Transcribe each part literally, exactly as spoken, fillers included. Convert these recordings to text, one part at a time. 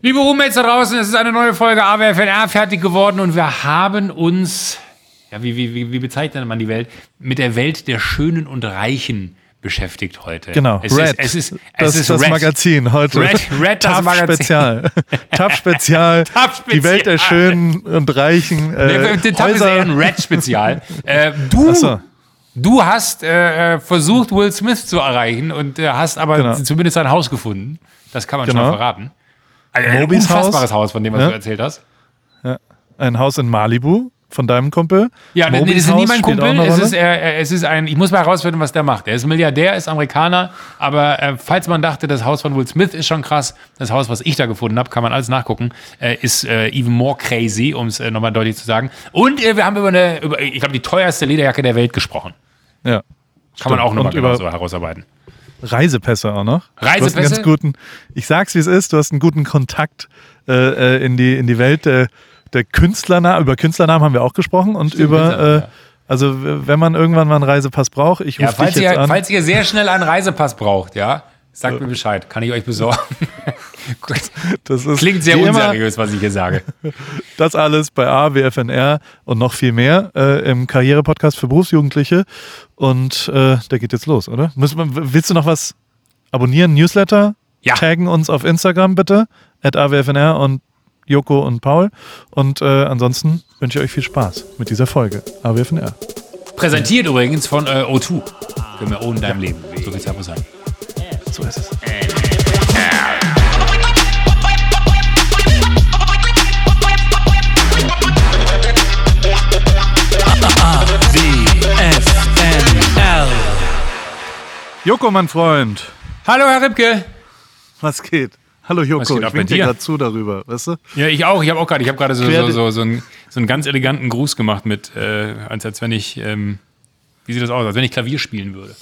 Liebe Roommates da draußen, es ist eine neue Folge A W F N R fertig geworden und wir haben uns, ja, wie, wie, wie bezeichnet man die Welt, mit der Welt der Schönen und Reichen beschäftigt heute. Genau, es Red, ist, es ist, es das ist das Red. Magazin heute. Red, Red das Tough Magazin. Spezial. Tough Spezial. Tough Spezial. Die Welt der Schönen und Reichen. Äh, Nee, Tough ist eher ein Red-Spezial. äh, du, Ach so. du hast äh, versucht, Will Smith zu erreichen und äh, hast aber Genau. zumindest sein Haus gefunden. Das kann man Genau. schon verraten. Also ein Mobis unfassbares Haus. Haus, von dem was Ja. du erzählt hast. Ja. Ein Haus in Malibu von deinem Kumpel. Ja, nee, Mobis das ist nie Haus mein spielt auch Kumpel. eine Es Rolle. ist, äh, es ist ein, ich muss mal herausfinden, was der macht. Er ist Milliardär, ist Amerikaner, aber äh, falls man dachte, das Haus von Will Smith ist schon krass, das Haus, was ich da gefunden habe, kann man alles nachgucken, äh, ist äh, even more crazy, um es äh, nochmal deutlich zu sagen. Und äh, wir haben über eine, über, ich glaube, die teuerste Lederjacke der Welt gesprochen. Ja. Kann man auch nochmal Und über- genau so herausarbeiten. Reisepässe auch noch. Du hast Reisepässe? einen ganz guten, ich sag's wie es ist, du hast einen guten Kontakt äh, äh, in, die, in die Welt der, der Künstlernamen. Über Künstlernamen haben wir auch gesprochen und Stimmt, über, Künstlernamen, äh, ja. also w- wenn man irgendwann mal einen Reisepass braucht, ich Ja, rufe falls dich jetzt ihr, an. falls ihr sehr schnell einen Reisepass braucht, ja, sagt mir Bescheid, kann ich euch besorgen. Gut. Das ist Klingt sehr wie immer unseriös, was ich hier sage. Das alles bei A W F N R und noch viel mehr äh, im Karriere-Podcast für Berufsjugendliche. Und äh, der geht jetzt los, oder? Müssen wir, willst du noch was abonnieren? Newsletter? Ja. Taggen uns auf Instagram bitte, at A W F N R und Joko und Paul. Und äh, ansonsten wünsche ich euch viel Spaß mit dieser Folge A W F N R. Präsentiert übrigens von äh, O zwei. Für mehr O in deinem Leben. So viel Zeit muss sein. So ist es. Joko, mein Freund, Hallo, Herr Ripke. was geht? Hallo Was Joko, geht ab ich bei wink dir dir? gerade zu darüber, weißt du? Ja, ich auch. Ich habe auch gerade, ich habe gerade so, Quer- so, so, so, einen, so einen ganz eleganten Gruß gemacht mit, äh, als, als wenn ich, ähm, wie sieht das aus, als wenn ich Klavier spielen würde.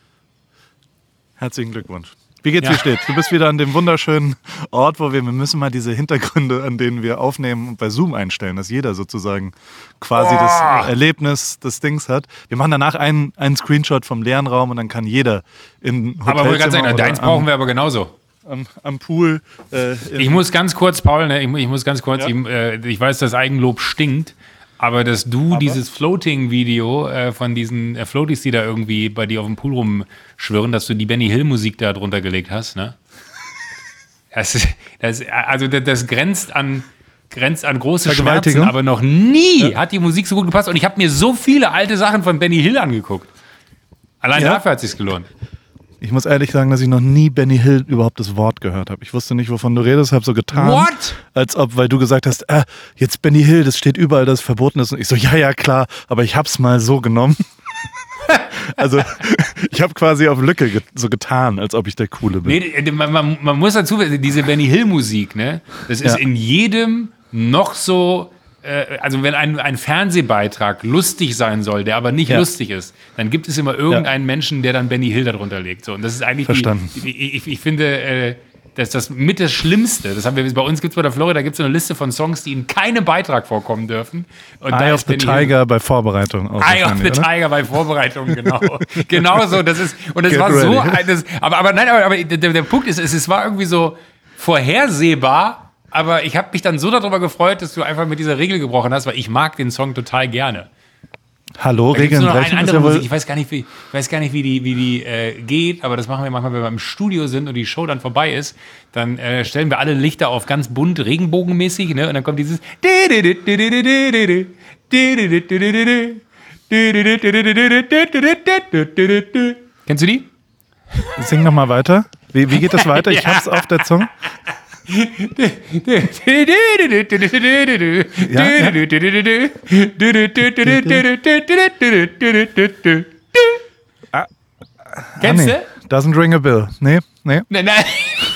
Herzlichen Glückwunsch. Wie geht's, Ja. wie steht's? Du bist wieder an dem wunderschönen Ort, wo wir, wir müssen mal diese Hintergründe, an denen wir aufnehmen und bei Zoom einstellen, dass jeder sozusagen quasi Oh. das Erlebnis des Dings hat. Wir machen danach einen, einen Screenshot vom leeren Raum und dann kann jeder in Aber wohl ganz Hotelzimmer ehrlich, oder deins brauchen am, wir aber genauso. am, am Pool. Äh, in, Ich muss ganz kurz, Paul, ne, ich, mu- ich muss ganz kurz, Ja. ich, äh, ich weiß, dass Eigenlob stinkt, aber dass du Aber? dieses Floating-Video äh, von diesen äh, Floaties, die da irgendwie bei dir auf dem Pool rumschwirren, dass du die Benny Hill-Musik da drunter gelegt hast, ne? Das, ist- das, also das, das grenzt an grenzt an große Vergewaltigung? Schmerzen, aber noch nie hat die Musik so gut gepasst und ich habe mir so viele alte Sachen von Benny Hill angeguckt. Allein Ja? dafür hat es sich gelohnt. ich muss ehrlich sagen, dass ich noch nie Benny Hill überhaupt das Wort gehört habe. Ich wusste nicht, wovon du redest, habe so getan, What? als ob, weil du gesagt hast, äh, jetzt Benny Hill, das steht überall, dass es verboten ist. Und ich so, ja, ja, klar, aber ich hab's mal so genommen. Also ich habe quasi auf Lücke ge so getan, als ob ich der Coole bin. Nee, man, man, man muss dazu wissen, diese Benny Hill Musik, ne, das ist Ja. in jedem noch so, äh, also wenn ein, ein Fernsehbeitrag lustig sein soll, der aber nicht Ja. lustig ist, dann gibt es immer irgendeinen Menschen, der dann Benny Hill darunter legt. So, und das ist eigentlich Verstanden. Die, ich, ich, ich finde, äh, das ist das mit das Schlimmste. Das haben wir bei uns gibt's bei der Florida gibt's so eine Liste von Songs, die in keinem Beitrag vorkommen dürfen. Und da Eye ist of the Benny Hill- Tiger bei Vorbereitung. auch Eye of the wahrscheinlich, oder? Tiger bei Vorbereitungen, genau. genau so, das ist, und es Get war so, ready. ein- das, aber, aber nein, aber, aber der, der Punkt ist, es, es war irgendwie so vorhersehbar, aber ich habe mich dann so darüber gefreut, dass du einfach mit dieser Regel gebrochen hast, weil ich mag den Song total gerne. Hallo, Da gibt's Regeln nur noch brechen eine ist andere ja wohl... Musik, ich weiß gar nicht, wie, ich weiß gar nicht, wie die, wie die äh, geht, aber das machen wir manchmal, wenn wir im Studio sind und die Show dann vorbei ist, dann äh, stellen wir alle Lichter auf ganz bunt, regenbogenmäßig, ne? Und dann kommt dieses Kennst du die? Sing noch mal weiter. Wie, wie geht das weiter? Ich hab's auf der Zunge. Kennst Ah, nee. du? Doesn't ring a bell. Nee, nee. Nein, nein.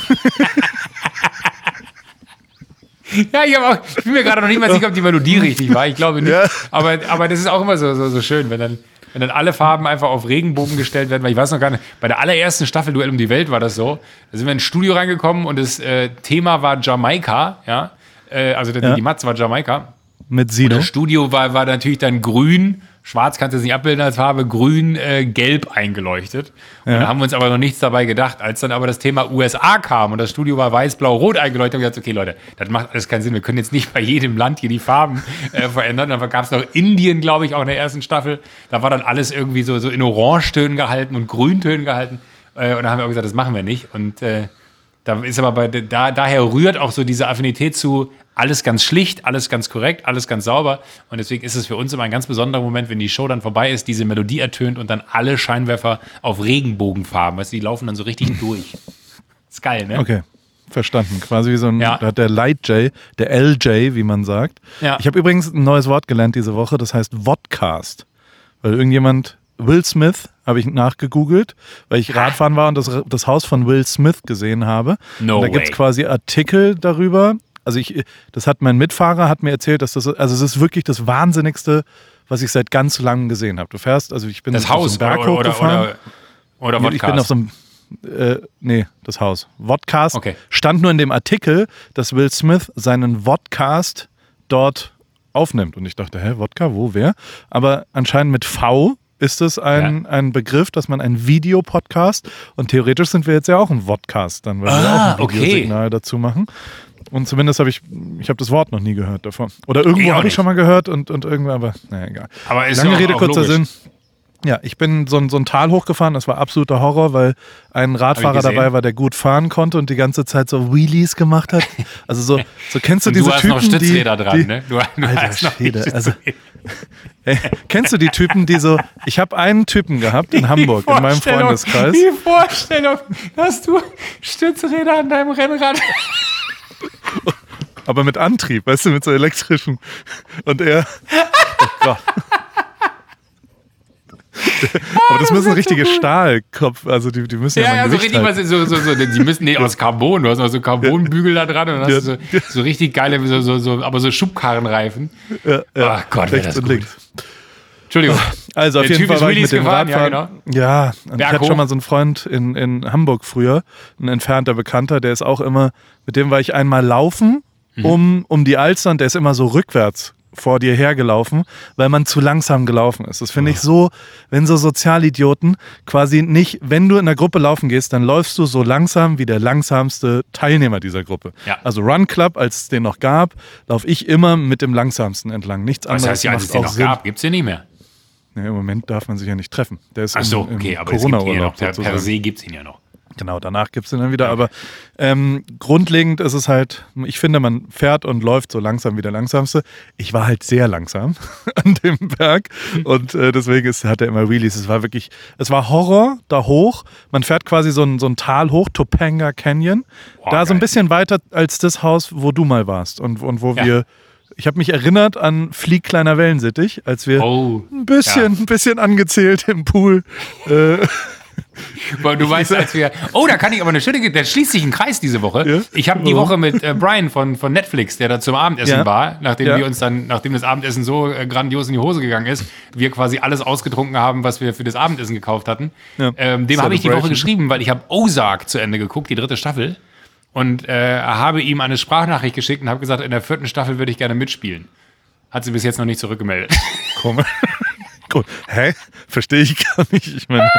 Ja, ich, hab auch, ich bin mir gerade noch nicht mal sicher, ob die Melodie richtig war. Ich glaube nicht. Ja. Aber, aber das ist auch immer so, so, so schön, wenn dann, wenn dann alle Farben einfach auf Regenbogen gestellt werden. Weil ich weiß noch gar nicht, bei der allerersten Staffel Duell um die Welt war das so. Da sind wir ins Studio reingekommen und das äh, Thema war Jamaika. Ja? Äh, also die, Ja. die Matz war Jamaika. Mit Sido. Das Studio war, war natürlich dann grün, Schwarz kannst du es nicht abbilden als Farbe, grün, äh, gelb eingeleuchtet. Und Ja. da haben wir uns aber noch nichts dabei gedacht. Als dann aber das Thema U S A kam und das Studio war weiß, blau, rot eingeleuchtet, haben wir gesagt, okay Leute, das macht alles keinen Sinn. Wir können jetzt nicht bei jedem Land hier die Farben äh, verändern. Dann gab es noch Indien, glaube ich, auch in der ersten Staffel. Da war dann alles irgendwie so, so in Orangetönen gehalten und Grüntönen gehalten. Äh, und da haben wir auch gesagt, das machen wir nicht. Und äh, da ist aber bei, da, daher rührt auch so diese Affinität zu alles ganz schlicht, alles ganz korrekt, alles ganz sauber. Und deswegen ist es für uns immer ein ganz besonderer Moment, wenn die Show dann vorbei ist, diese Melodie ertönt und dann alle Scheinwerfer auf Regenbogenfarben. Weißt du, die laufen dann so richtig durch. Ist geil, ne? Okay, verstanden. Quasi wie so ein, Ja. da hat der Light J, der L J, wie man sagt. Ja. Ich habe übrigens ein neues Wort gelernt diese Woche, das heißt Vodcast. Weil irgendjemand, Will Smith, habe ich nachgegoogelt, weil ich Radfahren war und das, das Haus von Will Smith gesehen habe. No und da gibt es way. quasi Artikel darüber. Also ich, das hat mein Mitfahrer hat mir erzählt, dass das, also es ist wirklich das Wahnsinnigste, was ich seit ganz langem gesehen habe. Du fährst, also ich bin Das auf Haus so einen Berg oder, oder, hochgefahren. oder, oder Nee, ich bin auf Podcast. so einem, äh, nee, das Haus. Vodcast. Okay. Stand nur in dem Artikel, dass Will Smith seinen Vodcast dort aufnimmt. Und ich dachte, hä, Wodka, wo, wer? Aber anscheinend mit V ist es ein, Ja. ein Begriff, dass man ein Videopodcast, und theoretisch sind wir jetzt ja auch ein Vodcast, dann, weil wir Ah, auch ein okay. Videosignal dazu machen. Und zumindest habe ich, ich habe das Wort noch nie gehört davon. Oder irgendwo Ich auch habe ich nicht. schon mal gehört und, und irgendwo, aber naja, egal. Aber ist Lange auch- Rede, auch kurzer logisch. Sinn. Ja, ich bin so ein, so ein Tal hochgefahren, das war absoluter Horror, weil ein Radfahrer gesehen. dabei war, der gut fahren konnte und die ganze Zeit so Wheelies gemacht hat. Also so, so kennst du Und diese du hast Typen, noch Stützräder die, dran, die, ne? Du, du Alter hast noch Schwede, die also Stützräder. ey, kennst du die Typen, die so, ich habe einen Typen gehabt in Hamburg, in meinem Vorstellung- Freundeskreis. Die Vorstellung, dass du Stützräder an deinem Rennrad. Aber mit Antrieb, weißt du, mit so elektrischen. Und er. Oh Gott. Aber das müssen richtige Stahlkopf, also die, die müssen ja, Ja, mal ja, ein so Gewicht richtig, halten. was, so, so, so, die müssen nicht aus Carbon, du hast noch so Carbonbügel da dran und dann hast Ja. du so, so richtig geile, so, so, so, aber so Schubkarrenreifen. Ja, ja. Ach Gott, wäre Rechts das und gut. links. Entschuldigung. Also auf Der jeden Typ Fall ist war ich Wheelies mit dem gefahren, ja, Radfahren. Ja, und ich Berg hatte hoch. schon mal so einen Freund in, in Hamburg früher, ein entfernter Bekannter, der ist auch immer, mit dem war ich einmal laufen Mhm. um, um die Alster und der ist immer so rückwärts vor dir hergelaufen, weil man zu langsam gelaufen ist. Das finde ich so, wenn so Sozialidioten quasi nicht, wenn du in der Gruppe laufen gehst, dann läufst du so langsam wie der langsamste Teilnehmer dieser Gruppe. Ja. Also Run Club, als es den noch gab, laufe ich immer mit dem langsamsten entlang. Nichts Was anderes heißt ja, als es macht den auch noch Sinn. gab, gibt es den nicht mehr. Nee, im Moment darf man sich ja nicht treffen. Der ist Ach so, im, im okay, aber es gibt ihn ja Corona-Urlaub noch. Per, per sozusagen. se gibt es ihn ja noch. Genau, danach gibt es den dann wieder. Aber ähm, grundlegend ist es halt, ich finde, man fährt und läuft so langsam wie der Langsamste. Ich war halt sehr langsam an dem Berg und äh, deswegen ist, hat er immer Wheelies. Es war wirklich, es war Horror da hoch. Man fährt quasi so ein, so ein Tal hoch, Topanga Canyon. Boah, da so ein geil. bisschen weiter als das Haus, wo du mal warst und, und wo Ja. wir. Ich habe mich erinnert an Flieg kleiner Wellensittich, als wir Oh, ein bisschen, ein bisschen angezählt im Pool. Äh, weil du weißt, als wir. Oh, da kann ich aber eine schöne. Da schließt sich ein Kreis diese Woche. Ja? Ich habe die Warum? Woche mit äh, Brian von, von Netflix, der da zum Abendessen Ja. war, nachdem Ja. wir uns dann, nachdem das Abendessen so äh, grandios in die Hose gegangen ist, wir quasi alles ausgetrunken haben, was wir für das Abendessen gekauft hatten. Ja. Ähm, dem habe ich die Woche Celebration. geschrieben, weil ich habe Ozark zu Ende geguckt, die dritte Staffel. Und äh, habe ihm eine Sprachnachricht geschickt und habe gesagt, in der vierten Staffel würde ich gerne mitspielen. Hat sie bis jetzt noch nicht zurückgemeldet. Komm. Gut. Hä? Verstehe ich gar nicht. Ich meine,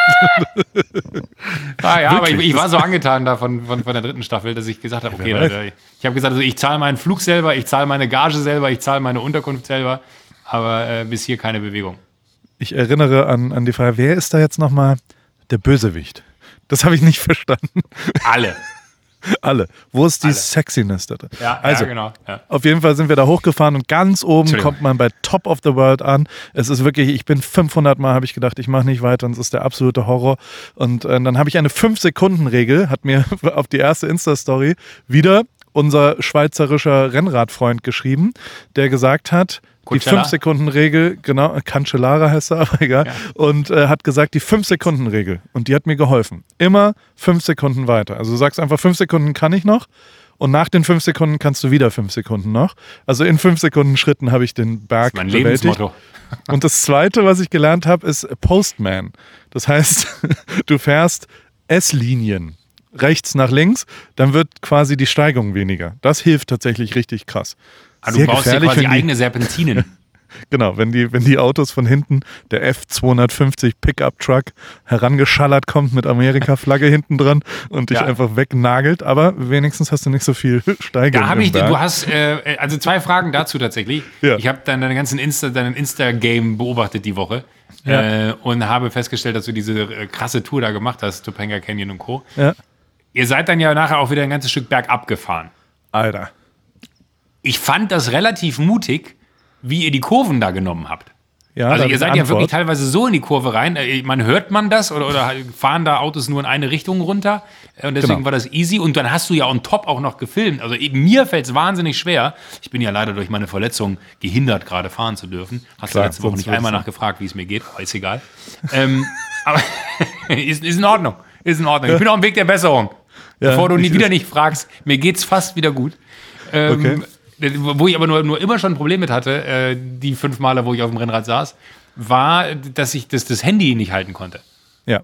Ah ja, aber ich, Wirklich? ich war so angetan da von, von, von der dritten Staffel, dass ich gesagt habe, okay, wer weiß. Leute, ich habe gesagt, also ich zahle meinen Flug selber, ich zahle meine Gage selber, ich zahle meine Unterkunft selber, aber äh, bis hier keine Bewegung. ich erinnere an, an die Frage, wer ist da jetzt nochmal der Bösewicht? Das habe ich nicht verstanden. Alle. Alle. Wo ist die Alle. Sexiness da drin? Ja, also, ja genau. Ja. auf jeden Fall sind wir da hochgefahren und ganz oben Entschuldigung. kommt man bei Top of the World an. Es ist wirklich, ich bin fünfhundert Mal, habe ich gedacht, ich mache nicht weiter und es ist der absolute Horror. Und äh, dann habe ich eine fünf Sekunden Regel, hat mir auf die erste Insta-Story wieder unser schweizerischer Rennradfreund geschrieben, der gesagt hat, die Kutschalar? fünf Sekunden Regel, genau, Cancellara heißt er, aber egal, Ja. und äh, hat gesagt, die fünf Sekunden Regel. Und die hat mir geholfen. Immer fünf Sekunden weiter. Also du sagst einfach, fünf Sekunden kann ich noch. Und nach den fünf Sekunden kannst du wieder fünf Sekunden noch. Also in fünf Sekunden Schritten habe ich den Berg Mein bewältigt. Lebensmotto. Und das Zweite, was ich gelernt habe, ist Postman. Das heißt, du fährst S-Linien. Rechts nach links, dann wird quasi die Steigung weniger. Das hilft tatsächlich richtig krass. Ah, du baust dir quasi wenn die- eigene Serpentinen. Genau, wenn die, wenn die Autos von hinten, der F zweihundertfünfzig Pickup-Truck herangeschallert kommt mit Amerika-Flagge hinten dran und dich Ja. einfach wegnagelt, aber wenigstens hast du nicht so viel Steigerung. Da habe ich, im Berg. du hast, äh, also zwei Fragen dazu tatsächlich. Ja. Ich habe deine ganzen Insta, deinen Insta-Game beobachtet die Woche Ja. äh, und habe festgestellt, dass du diese äh, krasse Tour da gemacht hast, Topanga Canyon und Co. Ja. Ihr seid dann ja nachher auch wieder ein ganzes Stück bergab gefahren. Alter. Ich fand das relativ mutig, wie ihr die Kurven da genommen habt. Ja, Also da ihr seid ist ja Antwort. wirklich teilweise so in die Kurve rein. Äh, Man hört man das oder, oder fahren da Autos nur in eine Richtung runter. Äh, Und deswegen Genau. war das easy. Und dann hast du ja on top auch noch gefilmt. Also eben mir fällt es wahnsinnig schwer. Ich bin ja leider durch meine Verletzung gehindert, gerade fahren zu dürfen. Hast du Klar, letzte Woche sonst nicht würdest einmal du- nachgefragt, wie es mir geht. Aber ist egal. ähm, aber ist, ist in Ordnung. Ist in Ordnung. Ich bin auf dem Weg der Besserung. Ja, Bevor du nie ich- wieder nicht fragst, mir geht's fast wieder gut. Ähm, Okay. Wo ich aber nur, nur immer schon ein Problem mit hatte, äh, die fünf Male, wo ich auf dem Rennrad saß, war, dass ich das, das Handy nicht halten konnte. Ja.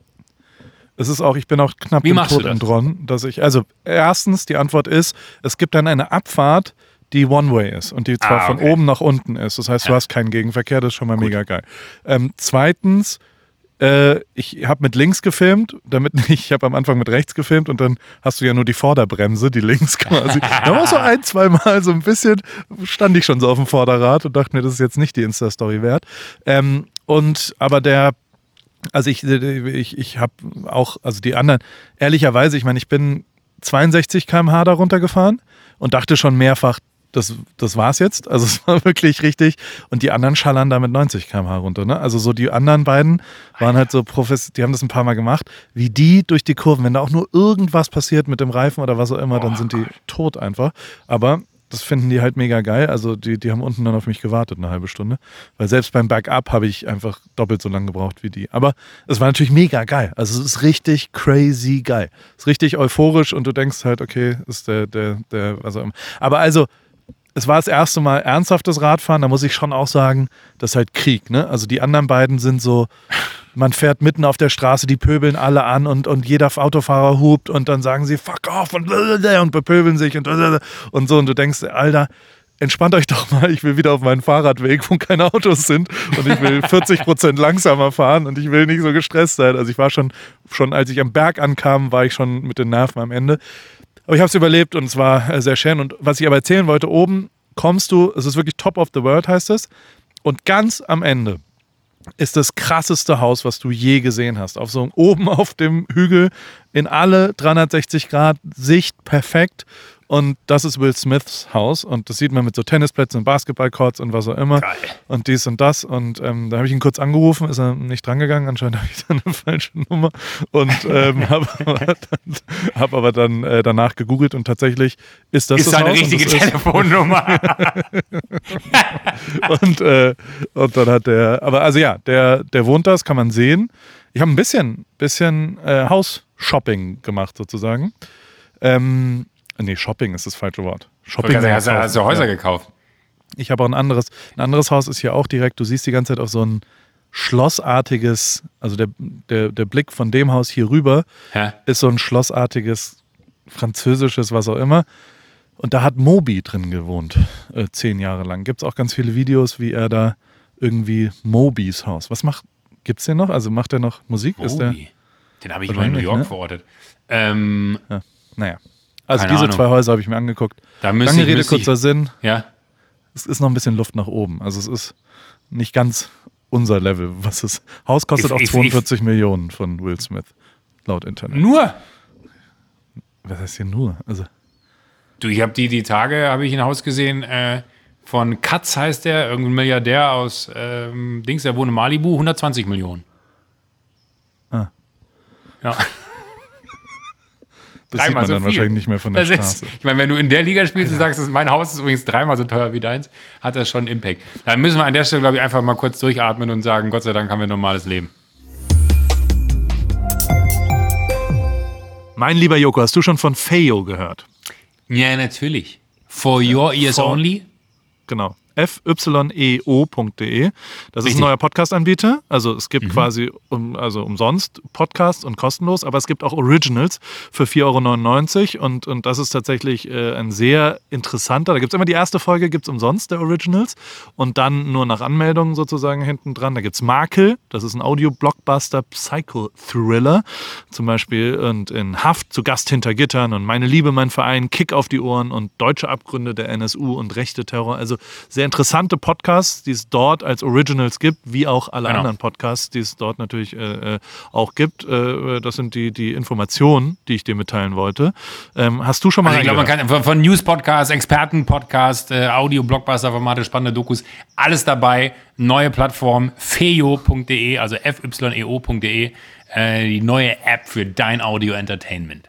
Es ist auch, ich bin auch knapp Wie im machst du Tod das? entronnen, dass ich, also erstens, die Antwort ist, es gibt dann eine Abfahrt, die One-Way ist und die zwar Ah, von okay. oben nach unten ist. Das heißt, du Ja. hast keinen Gegenverkehr, das ist schon mal mega geil. Ähm, zweitens, äh, ich habe mit links gefilmt, damit nicht, ich habe am Anfang mit rechts gefilmt und dann hast du ja nur die Vorderbremse, die links quasi. Da war so ein, zwei Mal so ein bisschen, stand ich schon so auf dem Vorderrad und dachte mir, das ist jetzt nicht die Insta-Story wert. Ähm, und aber der Also ich, ich, ich habe auch, also die anderen, ehrlicherweise, ich meine, ich bin zweiundsechzig Kilometer pro Stunde da runtergefahren und dachte schon mehrfach, das, das war's jetzt. Also es war wirklich richtig. Und die anderen schallern da mit neunzig Kilometer pro Stunde runter. Ne? Also so die anderen beiden waren halt so professionell, die haben das ein paar Mal gemacht, wie die durch die Kurven, wenn da auch nur irgendwas passiert mit dem Reifen oder was auch immer, dann sind die tot einfach. Aber das finden die halt mega geil. Also die, die haben unten dann auf mich gewartet eine halbe Stunde. Weil selbst beim Bergab habe ich einfach doppelt so lange gebraucht wie die. Aber es war natürlich mega geil. Also es ist richtig crazy geil. Es ist richtig euphorisch und du denkst halt, okay, ist der, der, der, was auch immer. Aber also, es war das erste Mal ernsthaftes Radfahren. Da muss ich schon auch sagen, das ist halt Krieg. Ne? Also die anderen beiden sind so, man fährt mitten auf der Straße, die pöbeln alle an und, und jeder Autofahrer hupt und dann sagen sie fuck off und, und bepöbeln sich und, und so. Und du denkst, Alter, entspannt euch doch mal, ich will wieder auf meinen Fahrradweg, wo keine Autos sind und ich will vierzig Prozent langsamer fahren und ich will nicht so gestresst sein. Also ich war schon, schon als ich am Berg ankam, war ich schon mit den Nerven am Ende. Aber ich habe es überlebt und es war äh, sehr schön. Und was ich aber erzählen wollte, oben kommst du, es ist wirklich top of the world, heißt es. Und ganz am Ende ist das krasseste Haus, was du je gesehen hast. Auf so oben auf dem Hügel in alle dreihundertsechzig Grad Sicht perfekt. Und das ist Will Smiths Haus. Und das sieht man mit so Tennisplätzen und Basketballcourts und was auch immer. Geil. Und dies und das. Und ähm, da habe ich ihn kurz angerufen, ist er nicht drangegangen. Anscheinend habe ich dann eine falsche Nummer. Und ähm, habe aber dann, hab aber dann äh, danach gegoogelt und tatsächlich ist das Ist das seine Haus. richtige und das ist- Telefonnummer. und, äh, und dann hat der, aber also ja, der, der wohnt da, das kann man sehen. Ich habe ein bisschen, bisschen äh, House-Shopping gemacht sozusagen. Ähm, nee, Shopping ist das falsche Wort. Shopping. Also, hast, du- hast du Häuser ja. gekauft? Ich habe auch ein anderes, ein anderes Haus ist hier auch direkt, du siehst die ganze Zeit auch so ein schlossartiges, also der, der, der Blick von dem Haus hier rüber Ja. ist so ein schlossartiges, französisches, was auch immer. Und da hat Moby drin gewohnt, äh, zehn Jahre lang. Gibt es auch ganz viele Videos, wie er da irgendwie Mobys Haus. Was macht, gibt's den noch? Also macht er noch Musik? Ist der, Moby. Den habe ich mal in New Wahrscheinlich, York ne? verortet. Ähm, ja, naja. Also Keine diese Ahnung. zwei Häuser habe ich mir angeguckt. Da müsste Lange ich- Rede, müsste ich- kurzer Sinn. ja. Es ist noch ein bisschen Luft nach oben. Also es ist nicht ganz unser Level. Was ist, Haus kostet Ich- auch ich- zweiundvierzig Millionen von Will Smith, laut Internet. Nur. Was heißt hier nur? Also Du, ich habe die, die Tage, habe ich ein Haus gesehen, äh, von Katz heißt der, irgendein Milliardär aus ähm, Dings, der wohnt in Malibu, hundertzwanzig Millionen. Ah. Ja. das Dreimal sieht man so dann viel. wahrscheinlich nicht mehr von der Das ist, Straße. ich meine, wenn du in der Liga spielst und sagst, das ist mein Haus ist übrigens dreimal so teuer wie deins, hat das schon einen Impact. Dann müssen wir an der Stelle, glaube ich, einfach mal kurz durchatmen und sagen, Gott sei Dank haben wir ein normales Leben. Mein lieber Joko, hast du schon von Feo gehört? Ja, natürlich. For your ears For- only? Genau. f y e o punkt d e. Das Richtig. ist ein neuer Podcast-Anbieter. Also es gibt mhm. quasi um, also umsonst Podcasts und kostenlos, aber es gibt auch Originals für vier Euro neunundneunzig und, und das ist tatsächlich äh, ein sehr interessanter. Da gibt es immer die erste Folge, gibt es umsonst der Originals und dann nur nach Anmeldung sozusagen hinten dran. Da gibt es Makel, das ist ein Audio-Blockbuster Psycho-Thriller zum Beispiel und in Haft zu Gast hinter Gittern und Meine Liebe, mein Verein, Kick auf die Ohren und Deutsche Abgründe der N S U und rechte Terror. Also sehr interessante Podcasts, die es dort als Originals gibt, wie auch alle genau. anderen Podcasts, die es dort natürlich äh, auch gibt. Äh, das sind die, die Informationen, die ich dir mitteilen wollte. Ähm, hast du schon mal also ich glaube, man kann von, von News-Podcast, Experten-Podcast, äh, Audio-Blockbuster-Formate, spannende Dokus, alles dabei. Neue Plattform feo punkt d e, also f y e o punkt d e, äh, die neue App für dein Audio-Entertainment.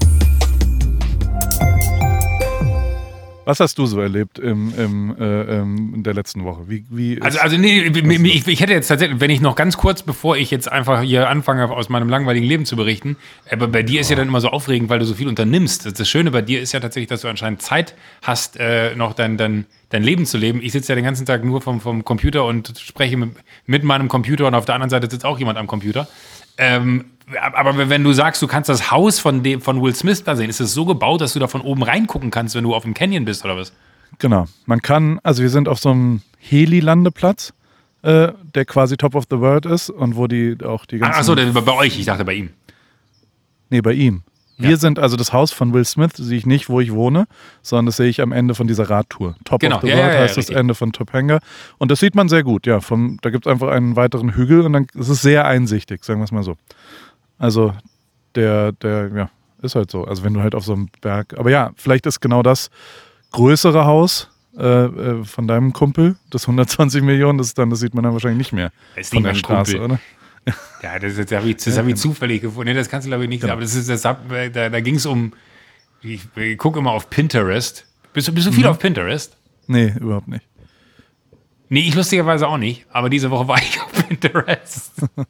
Was hast du so erlebt im, im, äh, in der letzten Woche? Wie, wie also, also nee, ich, ich hätte jetzt tatsächlich, wenn ich noch ganz kurz, bevor ich jetzt einfach hier anfange, aus meinem langweiligen Leben zu berichten, aber bei dir ist ja dann immer so aufregend, weil du so viel unternimmst. Das Schöne bei dir ist ja tatsächlich, dass du anscheinend Zeit hast, äh, noch dein, dein, dein Leben zu leben. Ich sitze ja den ganzen Tag nur vom, vom Computer und spreche mit, mit meinem Computer und auf der anderen Seite sitzt auch jemand am Computer. Ähm, aber wenn du sagst, du kannst das Haus von, dem, von Will Smith da sehen, ist es so gebaut, dass du da von oben reingucken kannst, wenn du auf dem Canyon bist, oder was? Genau. Man kann, also wir sind auf so einem Heli-Landeplatz, äh, der quasi Top of the World ist und wo die auch die ganzen... Achso, bei euch, ich dachte bei ihm. Nee, bei ihm. Wir ja. sind, also das Haus von Will Smith sehe ich nicht, wo ich wohne, sondern das sehe ich am Ende von dieser Radtour. Top genau. of the ja, World ja, ja, heißt richtig. das Ende von Topanga. Und das sieht man sehr gut, ja. Vom, da gibt es einfach einen weiteren Hügel und dann ist es sehr einsichtig, sagen wir es mal so. Also der, der, ja, ist halt so. Also wenn du halt auf so einem Berg, aber ja, vielleicht ist genau das größere Haus äh, äh, von deinem Kumpel, das hundertzwanzig Millionen, das, dann, das sieht man dann wahrscheinlich nicht mehr das ist von nicht der Straße, Kumpel. oder? Ja, das, das habe ich, das hab ich zufällig gefunden. Nee, das kannst du glaube ich nicht, genau. aber das ist, das hab, da, da ging es um, ich, ich gucke immer auf Pinterest. Bist du, bist du viel mhm. auf Pinterest? Nee, überhaupt nicht. Nee, ich lustigerweise auch nicht, aber diese Woche war ich auf Pinterest.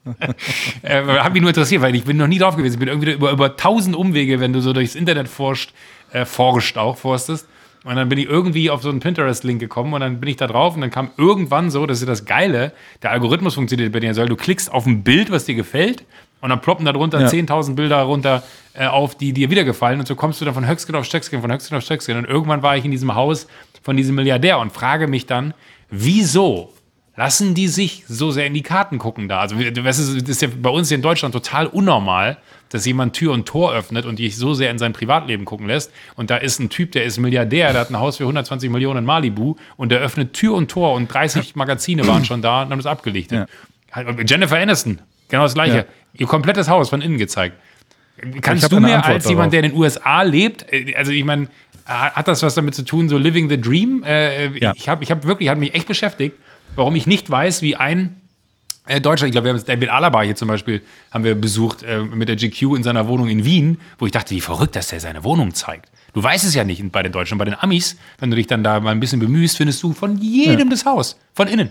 äh, hat mich nur interessiert, weil ich bin noch nie drauf gewesen. Ich bin irgendwie über, über tausend Umwege, wenn du so durchs Internet forscht, äh, forscht auch, forstest. Und dann bin ich irgendwie auf so einen Pinterest-Link gekommen und dann bin ich da drauf und dann kam irgendwann so, das ist das Geile, der Algorithmus funktioniert bei dir, du klickst auf ein Bild, was dir gefällt und dann ploppen da drunter ja. zehntausend Bilder runter äh, auf, die dir wieder gefallen und so kommst du dann von Höchstgen auf Stöcksken, von Höchstgen auf Stöcksken und irgendwann war ich in diesem Haus von diesem Milliardär und frage mich dann, wieso lassen die sich so sehr in die Karten gucken da? Also das ist, das ist ja bei uns hier in Deutschland total unnormal, dass jemand Tür und Tor öffnet und dich so sehr in sein Privatleben gucken lässt. Und da ist ein Typ, der ist Milliardär, der hat ein Haus für hundertzwanzig Millionen in Malibu und der öffnet Tür und Tor und dreißig Magazine waren schon da und haben das abgelichtet. Ja. Jennifer Aniston, genau das Gleiche. Ja. Ihr komplettes Haus von innen gezeigt. Kannst du mir als jemand, der in den U S A lebt, also ich meine, hat das was damit zu tun, so living the dream? Äh, ja. Ich habe ich hab wirklich, hat mich echt beschäftigt, warum ich nicht weiß, wie ein äh, Deutscher, ich glaube, wir haben David Alaba hier zum Beispiel, haben wir besucht äh, mit der G Q in seiner Wohnung in Wien, wo ich dachte, wie verrückt, dass der seine Wohnung zeigt. Du weißt es ja nicht bei den Deutschen, bei den Amis, wenn du dich dann da mal ein bisschen bemühst, findest du von jedem ja. das Haus, von innen.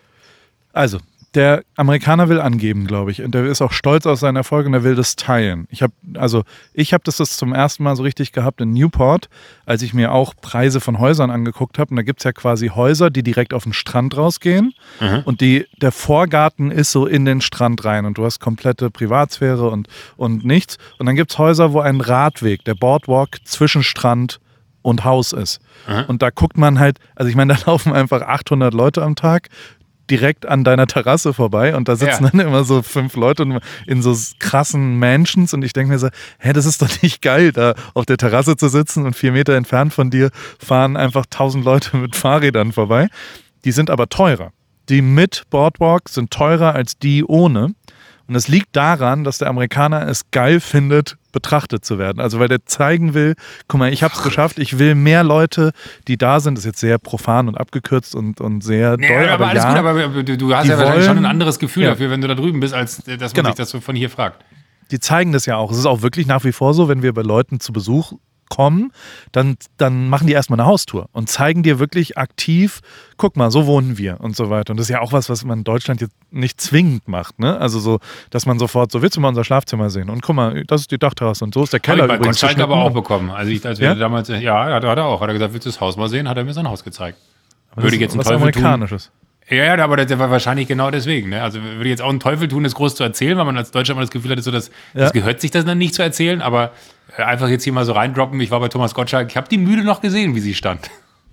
Also, der Amerikaner will angeben, glaube ich. Und der ist auch stolz auf seinen Erfolg und er will das teilen. Ich habe also ich habe das, das zum ersten Mal so richtig gehabt in Newport, als ich mir auch Preise von Häusern angeguckt habe. Und da gibt es ja quasi Häuser, die direkt auf den Strand rausgehen. Mhm. Und die, der Vorgarten ist so in den Strand rein. Und du hast komplette Privatsphäre und, und nichts. Und dann gibt es Häuser, wo ein Radweg, der Boardwalk zwischen Strand und Haus ist. Mhm. Und da guckt man halt, also ich meine, da laufen einfach achthundert Leute am Tag direkt an deiner Terrasse vorbei und da sitzen ja. dann immer so fünf Leute in so krassen Mansions und ich denke mir so, hä, das ist doch nicht geil, da auf der Terrasse zu sitzen und vier Meter entfernt von dir fahren einfach tausend Leute mit Fahrrädern vorbei. Die sind aber teurer. Die mit Boardwalk sind teurer als die ohne. Und das liegt daran, dass der Amerikaner es geil findet, betrachtet zu werden. Also weil der zeigen will, guck mal, ich habe es geschafft, ich will mehr Leute, die da sind, das ist jetzt sehr profan und abgekürzt und, und sehr nee, doll. Aber, aber alles ja, gut, aber du, du hast ja wahrscheinlich wollen, schon ein anderes Gefühl ja. dafür, wenn du da drüben bist, als dass man genau. sich das so von hier fragt. Die zeigen das ja auch. Es ist auch wirklich nach wie vor so, wenn wir bei Leuten zu Besuch kommen, dann, dann machen die erstmal eine Haustour und zeigen dir wirklich aktiv, guck mal, so wohnen wir und so weiter. Und das ist ja auch was, was man in Deutschland jetzt nicht zwingend macht, ne? Also so, dass man sofort, so willst du mal unser Schlafzimmer sehen und guck mal, das ist die Dachterrasse und so ist der Keller übrigens. übrigens. Gottschalk aber auch bekommen. Also ich, als wir ja? damals, ja, hat er auch. Hat er gesagt, willst du das Haus mal sehen? Hat er mir sein Haus gezeigt. würde ich jetzt einen was Teufel tun. Amerikanisches. Ja, ja, aber das war wahrscheinlich genau deswegen. Ne? Also würde ich jetzt auch einen Teufel tun, das groß zu erzählen, weil man als Deutscher immer das Gefühl hat, so, dass, Ja. das gehört sich das dann nicht zu erzählen, aber äh, einfach jetzt hier mal so reindroppen. Ich war bei Thomas Gottschalk, ich habe die Mühle noch gesehen, wie sie stand.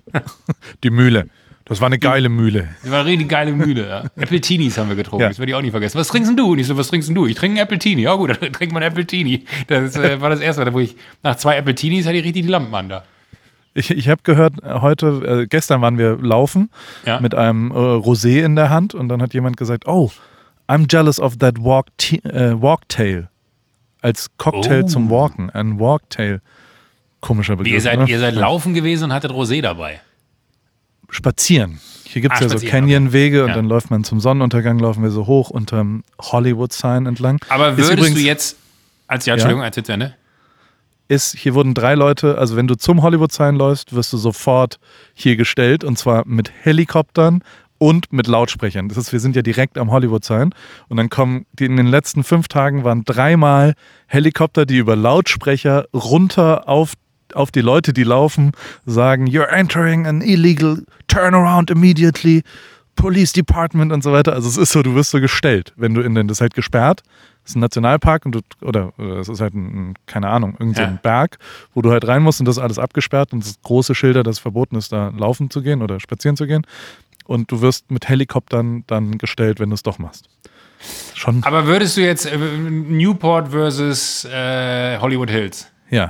Die Mühle. Das war eine geile Mühle. Das war eine richtig geile Mühle. Ja. Appletinis haben wir getrunken, Ja. das werde ich auch nie vergessen. Was trinkst denn du? Und ich so, was trinkst denn du? Ich trinke einen Appletini. Ja gut, dann trinkt man einen Appletini. Das äh, war das erste Mal, wo ich nach zwei Appletinis hatte ich richtig die Lampen an da. Ich, ich habe gehört, äh, heute, äh, gestern waren wir laufen Ja. mit einem äh, Rosé in der Hand und dann hat jemand gesagt, oh, I'm jealous of that walk äh, Walktail. Als Cocktail Oh. zum Walken. Ein Walktail. Komischer Begriff. Wie, ihr, seid, oder? ihr seid laufen gewesen und hattet Rosé dabei. Spazieren. Hier gibt es Ah, ja so spazieren, Canyon-Wege und Ja. dann läuft man zum Sonnenuntergang, laufen wir so hoch unterm Hollywood-Sign entlang. Aber Ist würdest übrigens- du jetzt, als ja, Entschuldigung, als jetzt, ne? ist, hier wurden drei Leute, also wenn du zum Hollywood-Sign läufst, wirst du sofort hier gestellt und zwar mit Helikoptern und mit Lautsprechern. Das ist, wir sind ja direkt am Hollywood-Sign und dann kommen, die in den letzten fünf Tagen waren dreimal Helikopter, die über Lautsprecher runter auf, auf die Leute, die laufen, sagen, you're entering an illegal turnaround immediately, Police Department und so weiter. Also es ist so, du wirst so gestellt, wenn du in den, das ist halt gesperrt. Das ist ein Nationalpark und du, oder, oder es ist halt ein, keine Ahnung, irgendein Ja. so ein Berg, wo du halt rein musst und das ist alles abgesperrt und es ist große Schilder, dass es verboten ist, da laufen zu gehen oder spazieren zu gehen. Und du wirst mit Helikoptern dann gestellt, wenn du es doch machst. Schon, Aber würdest du jetzt äh, Newport versus äh, Hollywood Hills, ja.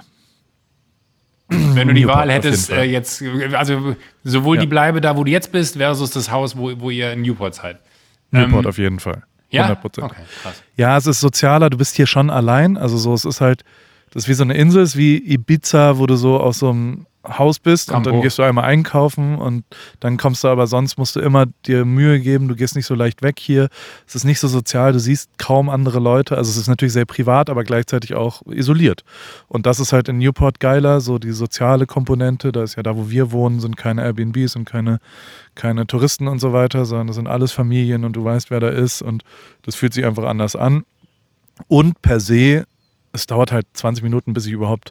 wenn du die Newport Wahl auf hättest, jeden Fall. äh, jetzt, also sowohl Ja. die Bleibe da, wo du jetzt bist, versus das Haus, wo, wo ihr in Newport seid? Newport ähm, auf jeden Fall. Ja? hundert Prozent. Okay, krass. Ja, es ist sozialer, du bist hier schon allein. Also so, es ist halt, das ist wie so eine Insel, es ist wie Ibiza, wo du so aus so einem Haus bist und dann Campo. gehst du einmal einkaufen und dann kommst du aber sonst musst du immer dir Mühe geben, du gehst nicht so leicht weg hier. Es ist nicht so sozial, du siehst kaum andere Leute. Also es ist natürlich sehr privat, aber gleichzeitig auch isoliert. Und das ist halt in Newport geiler, so die soziale Komponente. Da ist ja da, wo wir wohnen, sind keine Airbnbs und keine, keine Touristen und so weiter, sondern das sind alles Familien und du weißt, wer da ist und das fühlt sich einfach anders an. Und per se, es dauert halt zwanzig Minuten, bis ich überhaupt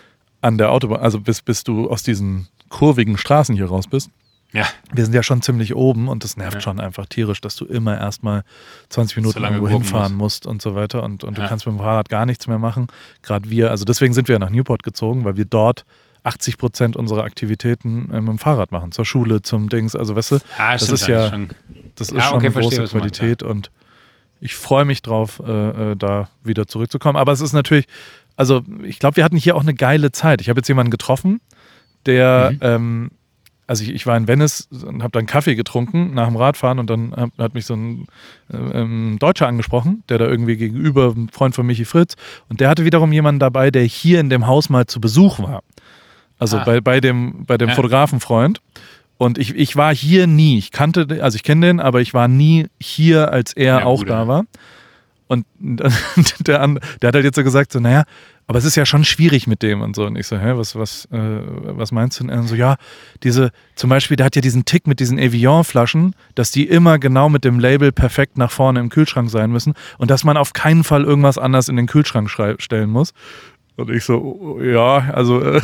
an der Autobahn, also bis, bis du aus diesen kurvigen Straßen hier raus bist. Ja, Wir sind ja schon ziemlich oben und das nervt Ja. schon einfach tierisch, dass du immer erstmal zwanzig Minuten So lange irgendwo gucken hinfahren musst und so weiter und, und Ja. du kannst mit dem Fahrrad gar nichts mehr machen. Gerade wir, also deswegen sind wir nach Newport gezogen, weil wir dort achtzig Prozent unserer Aktivitäten äh, mit dem Fahrrad machen. Zur Schule, zum Dings, also weißt du, ah, das stimmt ist ja, schon. das ist Ja, schon okay, eine verstehe, große was du meinst, Qualität und ich freue mich drauf, äh, äh, da wieder zurückzukommen. Aber es ist natürlich, also ich glaube, wir hatten hier auch eine geile Zeit. Ich habe jetzt jemanden getroffen, der, Mhm. ähm, also ich, ich war in Venice und habe dann Kaffee getrunken nach dem Radfahren und dann hat, hat mich so ein äh, ähm, Deutscher angesprochen, der da irgendwie gegenüber, ein Freund von Michi Fritz, und der hatte wiederum jemanden dabei, der hier in dem Haus mal zu Besuch war. Also Ah. bei, bei dem, bei dem Ja. Fotografenfreund. Und ich, ich war hier nie. Ich kannte, den- also ich kenne den, aber ich war nie hier, als er Ja, auch gut, da ja. war. Und der, an- der hat halt jetzt so gesagt, so, naja, aber es ist ja schon schwierig mit dem und so. Und ich so, hä, was, was, äh, was meinst du denn? Und so, ja, diese, zum Beispiel, der hat ja diesen Tick mit diesen Evian-Flaschen, dass die immer genau mit dem Label perfekt nach vorne im Kühlschrank sein müssen und dass man auf keinen Fall irgendwas anders in den Kühlschrank schrei- stellen muss. Und ich so, oh, ja, also, äh,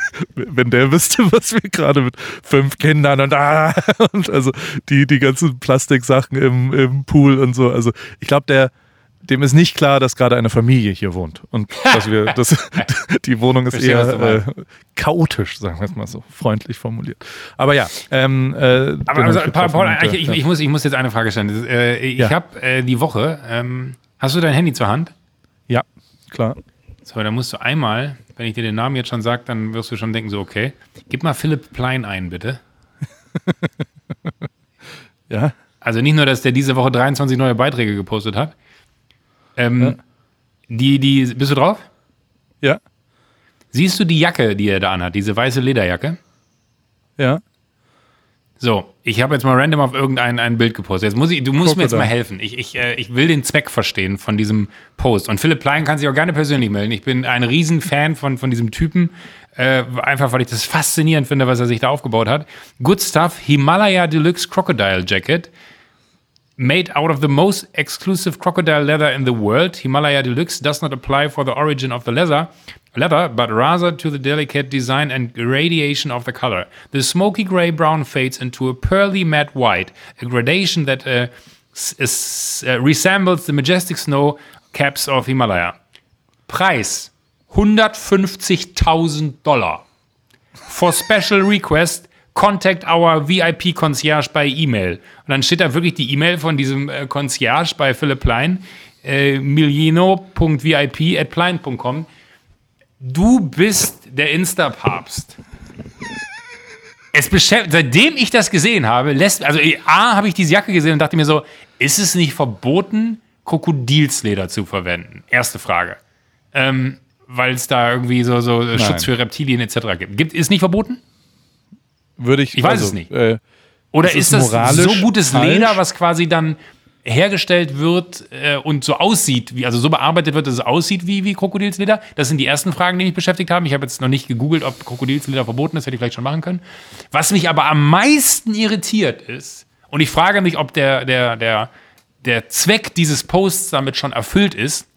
wenn der wüsste, was wir gerade mit fünf Kindern und, ah, und also die, die ganzen Plastiksachen im, im Pool und so. Also ich glaube, der, dem ist nicht klar, dass gerade eine Familie hier wohnt. Und dass wir, dass die Wohnung ist Verstehe, was du eher äh, chaotisch, sagen wir es mal so, freundlich formuliert. Aber ja, ähm, äh, den Aber hab also, ich Paul, getroffen Paul, und, äh, ich, ja. ich, muss, ich muss jetzt eine Frage stellen. Das ist, äh, ich Ja. habe äh, die Woche, ähm, hast du dein Handy zur Hand? Ja, klar. So, dann musst du einmal, wenn ich dir den Namen jetzt schon sage, dann wirst du schon denken, so, okay, gib mal Philipp Plein ein, bitte. Ja, Also nicht nur, dass der diese Woche dreiundzwanzig neue Beiträge gepostet hat. Ähm, Ja. die, die, bist du drauf? ja, Siehst du die Jacke, die er da anhat, diese weiße Lederjacke? ja. So, ich habe jetzt mal random auf irgendein ein Bild gepostet. Jetzt muss ich, du musst Guck mir jetzt mal mal da. helfen. Ich, ich, äh, ich will den Zweck verstehen von diesem Post. Und Philipp Plein kann sich auch gerne persönlich melden. Ich bin ein Riesenfan von, von diesem Typen. Äh, einfach, weil ich das faszinierend finde, was er sich da aufgebaut hat. Good Stuff, Himalaya Deluxe Crocodile Jacket. Made out of the most exclusive crocodile leather in the world, Himalaya Deluxe does not apply for the origin of the leather, leather, but rather to the delicate design and gradation of the color. The smoky gray-brown fades into a pearly matte white, a gradation that uh, s- s- uh, resembles the majestic snow caps of Himalaya. Preis hundertfünfzigtausend Dollar. For special request, contact our V I P Concierge bei E-Mail. Und dann steht da wirklich die E-Mail von diesem äh, Concierge bei Philipp Plein, äh, milieno punkt v i p at plein punkt com. Du bist der Insta-Papst. Es beschäftigt, seitdem ich das gesehen habe, lässt, also A, habe ich diese Jacke gesehen und dachte mir so, ist es nicht verboten, Krokodilsleder zu verwenden? Erste Frage. Ähm, weil es da irgendwie so, so Schutz für Reptilien et cetera gibt. gibt. Ist nicht verboten? Würde ich, Ich weiß also, es nicht. Äh, Oder ist ist das moralisch so gutes falsch? Leder, was quasi dann hergestellt wird äh, und so aussieht, wie, also so bearbeitet wird, dass es aussieht wie, wie Krokodilsleder? Das sind die ersten Fragen, die mich beschäftigt haben. Ich habe jetzt noch nicht gegoogelt, ob Krokodilsleder verboten ist, hätte ich vielleicht schon machen können. Was mich aber am meisten irritiert ist, und ich frage mich, ob der, der, der, der Zweck dieses Posts damit schon erfüllt ist,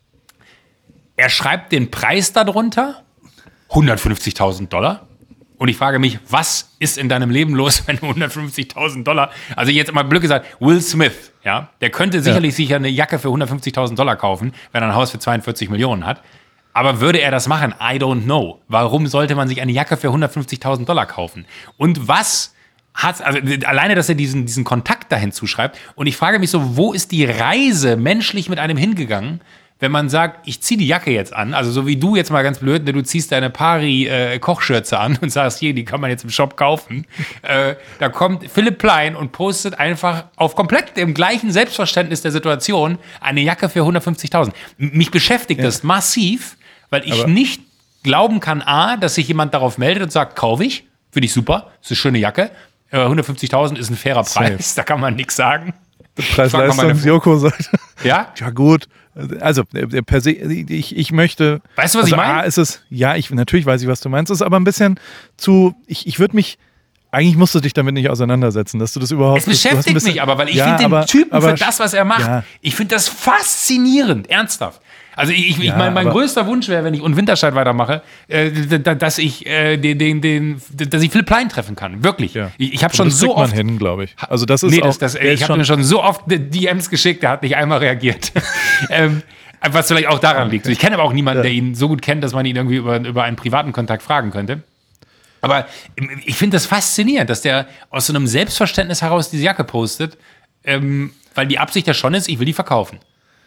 er schreibt den Preis darunter, hundertfünfzigtausend Dollar. Und ich frage mich, was ist in deinem Leben los, wenn du hundertfünfzigtausend Dollar, also jetzt mal blöd gesagt, Will Smith, ja, der könnte sicherlich ja. sicher eine Jacke für hundertfünfzigtausend Dollar kaufen, wenn er ein Haus für zweiundvierzig Millionen hat. Aber würde er das machen? I don't know. Warum sollte man sich eine Jacke für hundertfünfzigtausend Dollar kaufen? Und was hat, also alleine, dass er diesen, diesen Kontakt dahin zuschreibt. Und ich frage mich so, wo ist die Reise menschlich mit einem hingegangen, wenn man sagt, ich ziehe die Jacke jetzt an, also so wie du jetzt mal ganz blöd, du ziehst deine Pari-Kochschürze äh, an und sagst, hier, die kann man jetzt im Shop kaufen. Äh, da kommt Philipp Plein und postet einfach auf komplett dem gleichen Selbstverständnis der Situation eine Jacke für hundertfünfzigtausend. Mich beschäftigt ja. das massiv, weil ich Aber nicht glauben kann, A, dass sich jemand darauf meldet und sagt, kaufe ich, finde ich super, ist eine schöne Jacke, äh, hundertfünfzigtausend ist ein fairer Preis, Safe. Da kann man nichts sagen. Preis-Leistung, Joko sagt. Ja? Ja, gut. Also, per se, ich, ich möchte. Weißt du, was also, ich meine? A, ist es, ja, ich, natürlich weiß ich, was du meinst. Es ist aber ein bisschen zu. Ich, ich würde mich. Eigentlich musst du dich damit nicht auseinandersetzen, dass du das überhaupt. Es beschäftigt bisschen, mich aber, weil ich ja, finde den aber, Typen aber, für das, was er macht, ja. ich finde das faszinierend, ernsthaft. Also ich, ich, ja, ich mein, mein größter Wunsch wäre, wenn ich und Winterscheid weitermache, äh, dass ich äh, den, den, den, dass ich Philipp Plein treffen kann. Wirklich. Ja. Ich, ich habe schon so oft. Man hin, glaube ich. Also das ist nee, auch. Das, das, ich habe mir schon so oft D Ms geschickt, der hat nicht einmal reagiert. ähm, was vielleicht auch daran liegt. Ich kenne aber auch niemanden, ja. der ihn so gut kennt, dass man ihn irgendwie über, über einen privaten Kontakt fragen könnte. Aber ich finde das faszinierend, dass der aus so einem Selbstverständnis heraus diese Jacke postet, ähm, weil die Absicht ja schon ist, ich will die verkaufen.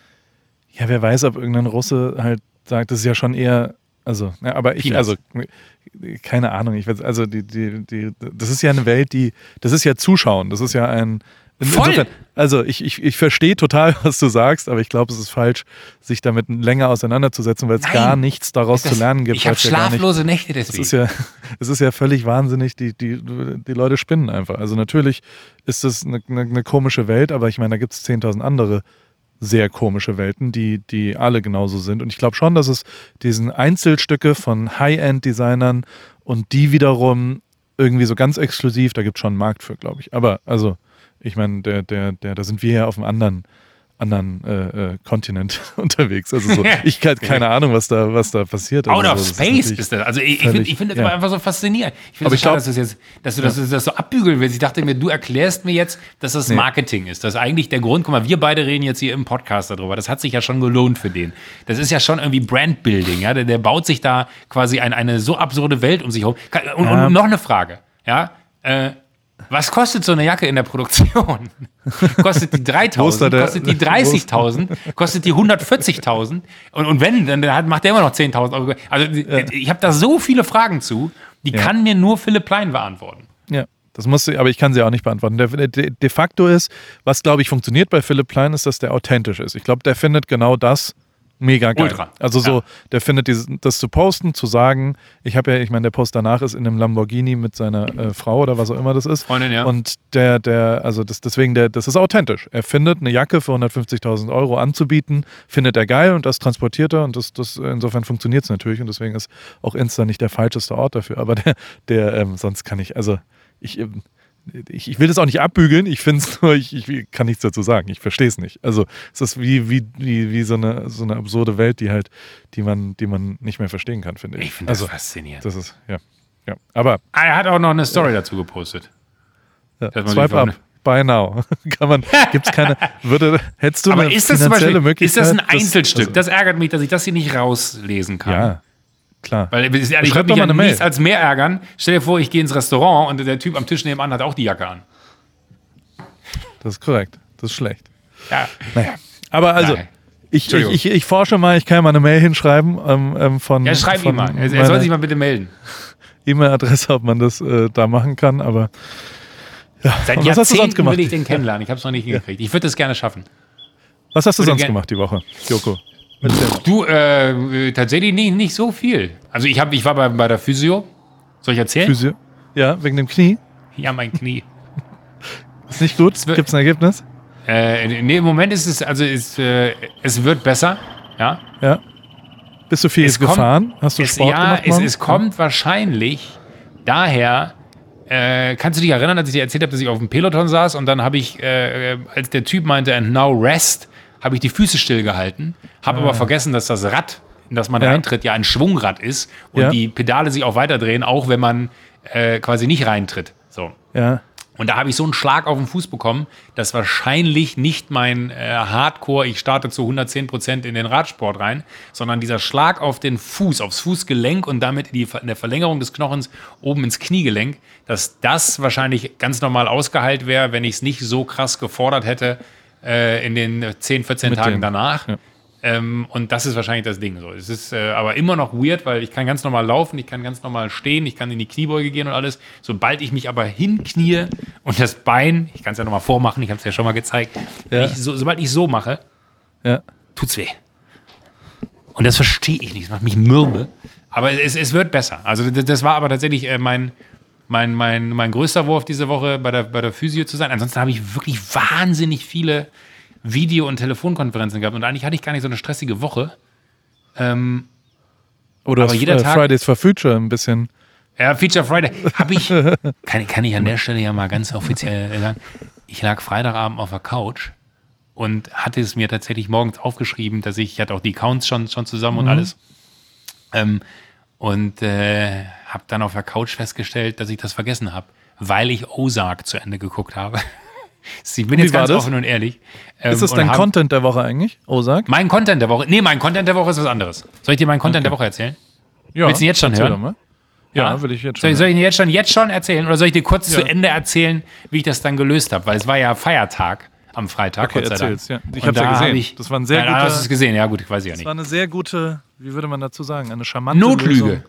Ja, wer weiß, ob irgendein Russe halt sagt, das ist ja schon eher, also, ja, aber ich, Peanuts. also, keine Ahnung, ich weiß, also, die, die, die, das ist ja eine Welt, die, das ist ja Zuschauen, das ist ja ein, Voll. Insofern, also ich, ich, ich verstehe total, was du sagst, aber ich glaube, es ist falsch, sich damit länger auseinanderzusetzen, weil es Nein. gar nichts daraus das, zu lernen gibt. Ich habe schlaflose ja Nächte deswegen. Es ist ja, es ist ja völlig wahnsinnig, die, die, die Leute spinnen einfach. Also natürlich ist es eine, eine, eine komische Welt, aber ich meine, da gibt es zehntausend andere sehr komische Welten, die, die alle genauso sind. Und ich glaube schon, dass es diesen Einzelstücke von High-End-Designern und die wiederum irgendwie so ganz exklusiv, da gibt es schon einen Markt für, glaube ich. Aber also, ich meine, der, der, der, da sind wir ja auf einem anderen, anderen äh, äh, Kontinent unterwegs. Also so, ich habe keine Ahnung, was da, was da passiert. Out also of so, space ist das. Also ich, ich finde ich find das ja. immer einfach so faszinierend. Ich finde Aber es ich schade, glaub, dass, das jetzt, dass du das, ja. das so abbügeln willst. Ich dachte mir, du erklärst mir jetzt, dass das Marketing ist. Das ist eigentlich der Grund. Guck mal, wir beide reden jetzt hier im Podcast darüber. Das hat sich ja schon gelohnt für den. Das ist ja schon irgendwie Brandbuilding. Ja? Der, der baut sich da quasi ein, eine so absurde Welt um sich herum. Und, ja. und noch eine Frage. Ja, äh, was kostet so eine Jacke in der Produktion? Kostet die dreitausend? Kostet die dreißigtausend? Kostet die hundertvierzigtausend? Und, und wenn, dann hat, macht der immer noch zehntausend Euro. Also ja. ich habe da so viele Fragen zu, die ja. kann mir nur Philipp Plein beantworten. Ja, das musst du, aber ich kann sie auch nicht beantworten. Der, de, de facto ist, was glaube ich funktioniert bei Philipp Plein, ist, dass der authentisch ist. Ich glaube, der findet genau das mega geil. Ultra. Also so, ja. der findet dieses, das zu posten, zu sagen, ich habe ja, ich meine, der Post danach ist in einem Lamborghini mit seiner äh, Frau oder was auch immer das ist. Freundin, ja. Und der, der, also das, deswegen, der, das ist authentisch. Er findet eine Jacke für hundertfünfzigtausend Euro anzubieten, findet er geil und das transportiert er und das, das insofern funktioniert es natürlich und deswegen ist auch Insta nicht der falscheste Ort dafür. Aber der, der, ähm, sonst kann ich, also ich, ich, ich will das auch nicht abbügeln, ich finde es nur, ich, ich kann nichts dazu sagen, ich verstehe es nicht. Also es ist wie, wie, wie, wie so, eine, so eine absurde Welt, die halt, die man, die man nicht mehr verstehen kann, finde ich. Ich finde das also, faszinierend. Das ist, ja. ja. Aber er hat auch noch eine Story dazu gepostet. ja, Swipe up, buy now. Kann man, gibt's keine, würde, hättest du aber eine ist das finanzielle zum Beispiel, Möglichkeit? ist das ein Einzelstück? Das, das ärgert mich, dass ich das hier nicht rauslesen kann. Ja, klar. Weil ich Schreib würde doch mich mal ja eine Mail. nichts als mehr ärgern. Stell dir vor, ich gehe ins Restaurant und der Typ am Tisch nebenan hat auch die Jacke an. Das ist korrekt. Das ist schlecht. Ja. Naja. Aber also, Nein. ich, ich, ich, ich forsche mal, ich kann ja mal eine Mail hinschreiben ähm, ähm, von. Ja, schreib von ihm mal. Er, er soll sich mal bitte melden. E-Mail-Adresse, ob man das äh, da machen kann, aber. Ja. Seit Und was hast du sonst Jahrzehnten gemacht? will ich den kennenlernen. Ich habe es noch nicht hingekriegt. Ich würde das gerne schaffen. Was hast du Würde sonst gern- gemacht die Woche, Joko? Erzähl mal. Du, äh, tatsächlich nicht, nicht so viel. Also ich, hab, ich war bei, bei der Physio. Soll ich erzählen? Physio? Ja, wegen dem Knie. Ja, mein Knie. Ist nicht gut? wird- Gibt es ein Ergebnis? Äh, nee, im Moment ist es, also ist, äh, es wird besser. Ja. Ja. Bist du viel Es kommt- gefahren? Hast du Es, Sport ja, gemacht? es, morgens? es kommt wahrscheinlich daher, äh, kannst du dich erinnern, als ich dir erzählt habe, dass ich auf dem Peloton saß und dann habe ich, äh, als der Typ meinte, and now rest, habe ich die Füße stillgehalten, habe aber vergessen, dass das Rad, in das man Ja. reintritt, ja ein Schwungrad ist und Ja. die Pedale sich auch weiterdrehen, auch wenn man äh, quasi nicht reintritt. So. Ja. Und da habe ich so einen Schlag auf den Fuß bekommen, dass wahrscheinlich nicht mein äh, Hardcore, ich starte zu hundertzehn Prozent in den Radsport rein, sondern dieser Schlag auf den Fuß, aufs Fußgelenk und damit die, in der Verlängerung des Knochens oben ins Kniegelenk, dass das wahrscheinlich ganz normal ausgeheilt wäre, wenn ich es nicht so krass gefordert hätte äh, in den zehn, vierzehn Mit Tagen dem, danach. ja. Ähm, und das ist wahrscheinlich das Ding. So. Es ist äh, aber immer noch weird, weil ich kann ganz normal laufen, ich kann ganz normal stehen, ich kann in die Kniebeuge gehen und alles. Sobald ich mich aber hinknie und das Bein, ich kann es ja nochmal vormachen, ich habe es ja schon mal gezeigt, wenn Ja. ich so, sobald ich so mache, Ja. tut's weh. Und das verstehe ich nicht, das macht mich mürbe. Aber es, es wird besser. Also das, das war aber tatsächlich äh, mein, mein, mein, mein größter Wurf diese Woche, bei der, bei der Physio zu sein. Ansonsten habe ich wirklich wahnsinnig viele Video- und Telefonkonferenzen gehabt. Und eigentlich hatte ich gar nicht so eine stressige Woche. Ähm, Oder Aber hast, jeder äh, Tag- Fridays for Future ein bisschen. ja, Feature Friday. Habe ich, kann, kann ich an der Stelle ja mal ganz offiziell sagen, ich lag Freitagabend auf der Couch und hatte es mir tatsächlich morgens aufgeschrieben, dass ich, ich hatte auch die Accounts schon, schon zusammen und alles. Ähm, und äh, habe dann auf der Couch festgestellt, dass ich das vergessen habe, weil ich Ozark zu Ende geguckt habe. Ich bin Wie jetzt war ganz das? offen und ehrlich. Ähm, Ist das und dein hab- Content der Woche eigentlich, Ozark? Mein Content der Woche. Nee, mein Content der Woche ist was anderes. Soll ich dir meinen Content Okay. der Woche erzählen? Ja. Willst du ihn jetzt schon Erzähl hören? doch mal. Ja, will ich jetzt Soll, schon. soll ich ihn jetzt schon, jetzt schon erzählen oder soll ich dir kurz Ja. zu Ende erzählen, wie ich das dann gelöst habe? Weil es war ja Feiertag am Freitag, Okay, Gott sei Dank. erzähl's, ja. Ich Und hab's ja da gesehen. hab Ich, Das war ein sehr ja, guter- hast du es gesehen? Ja gut, ich weiß ja Das nicht. war eine sehr gute, wie würde man dazu sagen, eine charmante Notlüge. Lösung.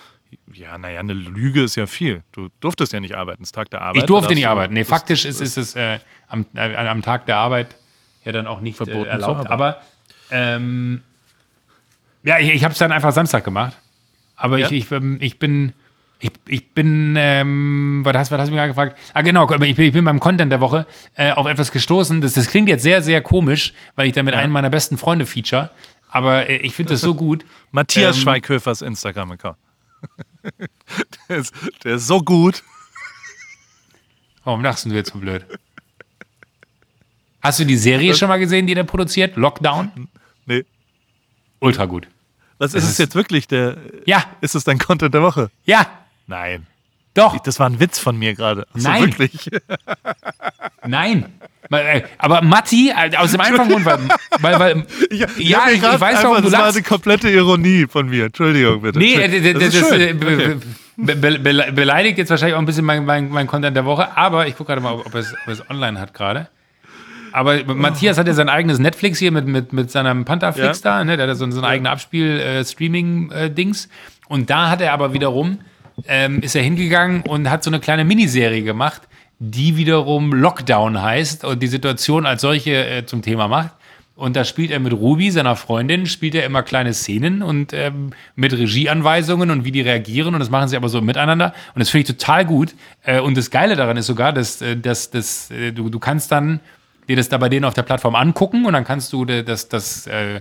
Ja, naja, eine Lüge ist ja viel. Du durftest ja nicht arbeiten, es ist Tag der Arbeit. Ich durfte da nicht darfst du- arbeiten. Nee, das- faktisch ist, ist es äh, am, äh, am Tag der Arbeit ja dann auch nicht Verboten äh, zu erlaubt. arbeiten. Aber ähm, ja, ich, ich habe es dann einfach Samstag gemacht. Aber Ja. ich, ich, ähm, ich bin, ich, ich bin, ähm, was hast, was hast du mich gerade gefragt? Ah, genau, ich bin, ich bin beim Content der Woche äh, auf etwas gestoßen. Das, das klingt jetzt sehr, sehr komisch, weil ich damit einen meiner besten Freunde feature. Aber äh, ich finde das so gut. Matthias Ähm, Schweighöfers Instagram-Account. der, ist, der ist so gut. Warum lachst du jetzt so blöd? Hast du die Serie schon mal gesehen, die der produziert? Lockdown? Nee. Ultra gut. Was ist Das es ist- jetzt wirklich? Der, Ja, ist es dein Content der Woche? ja, Nein. doch. Das war ein Witz von mir gerade. Also Nein. Wirklich. Nein. Weil, äh, Aber Matti, äh, aus dem einfachen Grund, weil, weil, weil Ich, ja, hab mir ich, grad ich weiß, einfach, warum du das war lachst. eine komplette Ironie von mir. Entschuldigung, bitte. Nee, äh, d- d- das das, ist äh, schön. be- Okay. be- be- be- beleidigt jetzt wahrscheinlich auch ein bisschen mein, mein, mein Content der Woche, aber ich gucke gerade mal, ob, ob, es, ob es online hat gerade. Aber Matthias hat ja sein eigenes Netflix hier mit, mit, mit seinem Pantherflix Ja. da, ne? Der hat so, so ein eigenes Abspiel-Streaming-Dings. Und da hat er aber wiederum, ähm, ist er hingegangen und hat so eine kleine Miniserie gemacht, die wiederum Lockdown heißt und die Situation als solche äh, zum Thema macht. Und da spielt er mit Ruby, seiner Freundin, spielt er immer kleine Szenen und ähm, mit Regieanweisungen und wie die reagieren. Und das machen sie aber so miteinander. Und das finde ich total gut. Äh, und das Geile daran ist sogar, dass, äh, dass, dass äh, du, du kannst dann dir das da bei denen auf der Plattform angucken und dann kannst du das, das äh,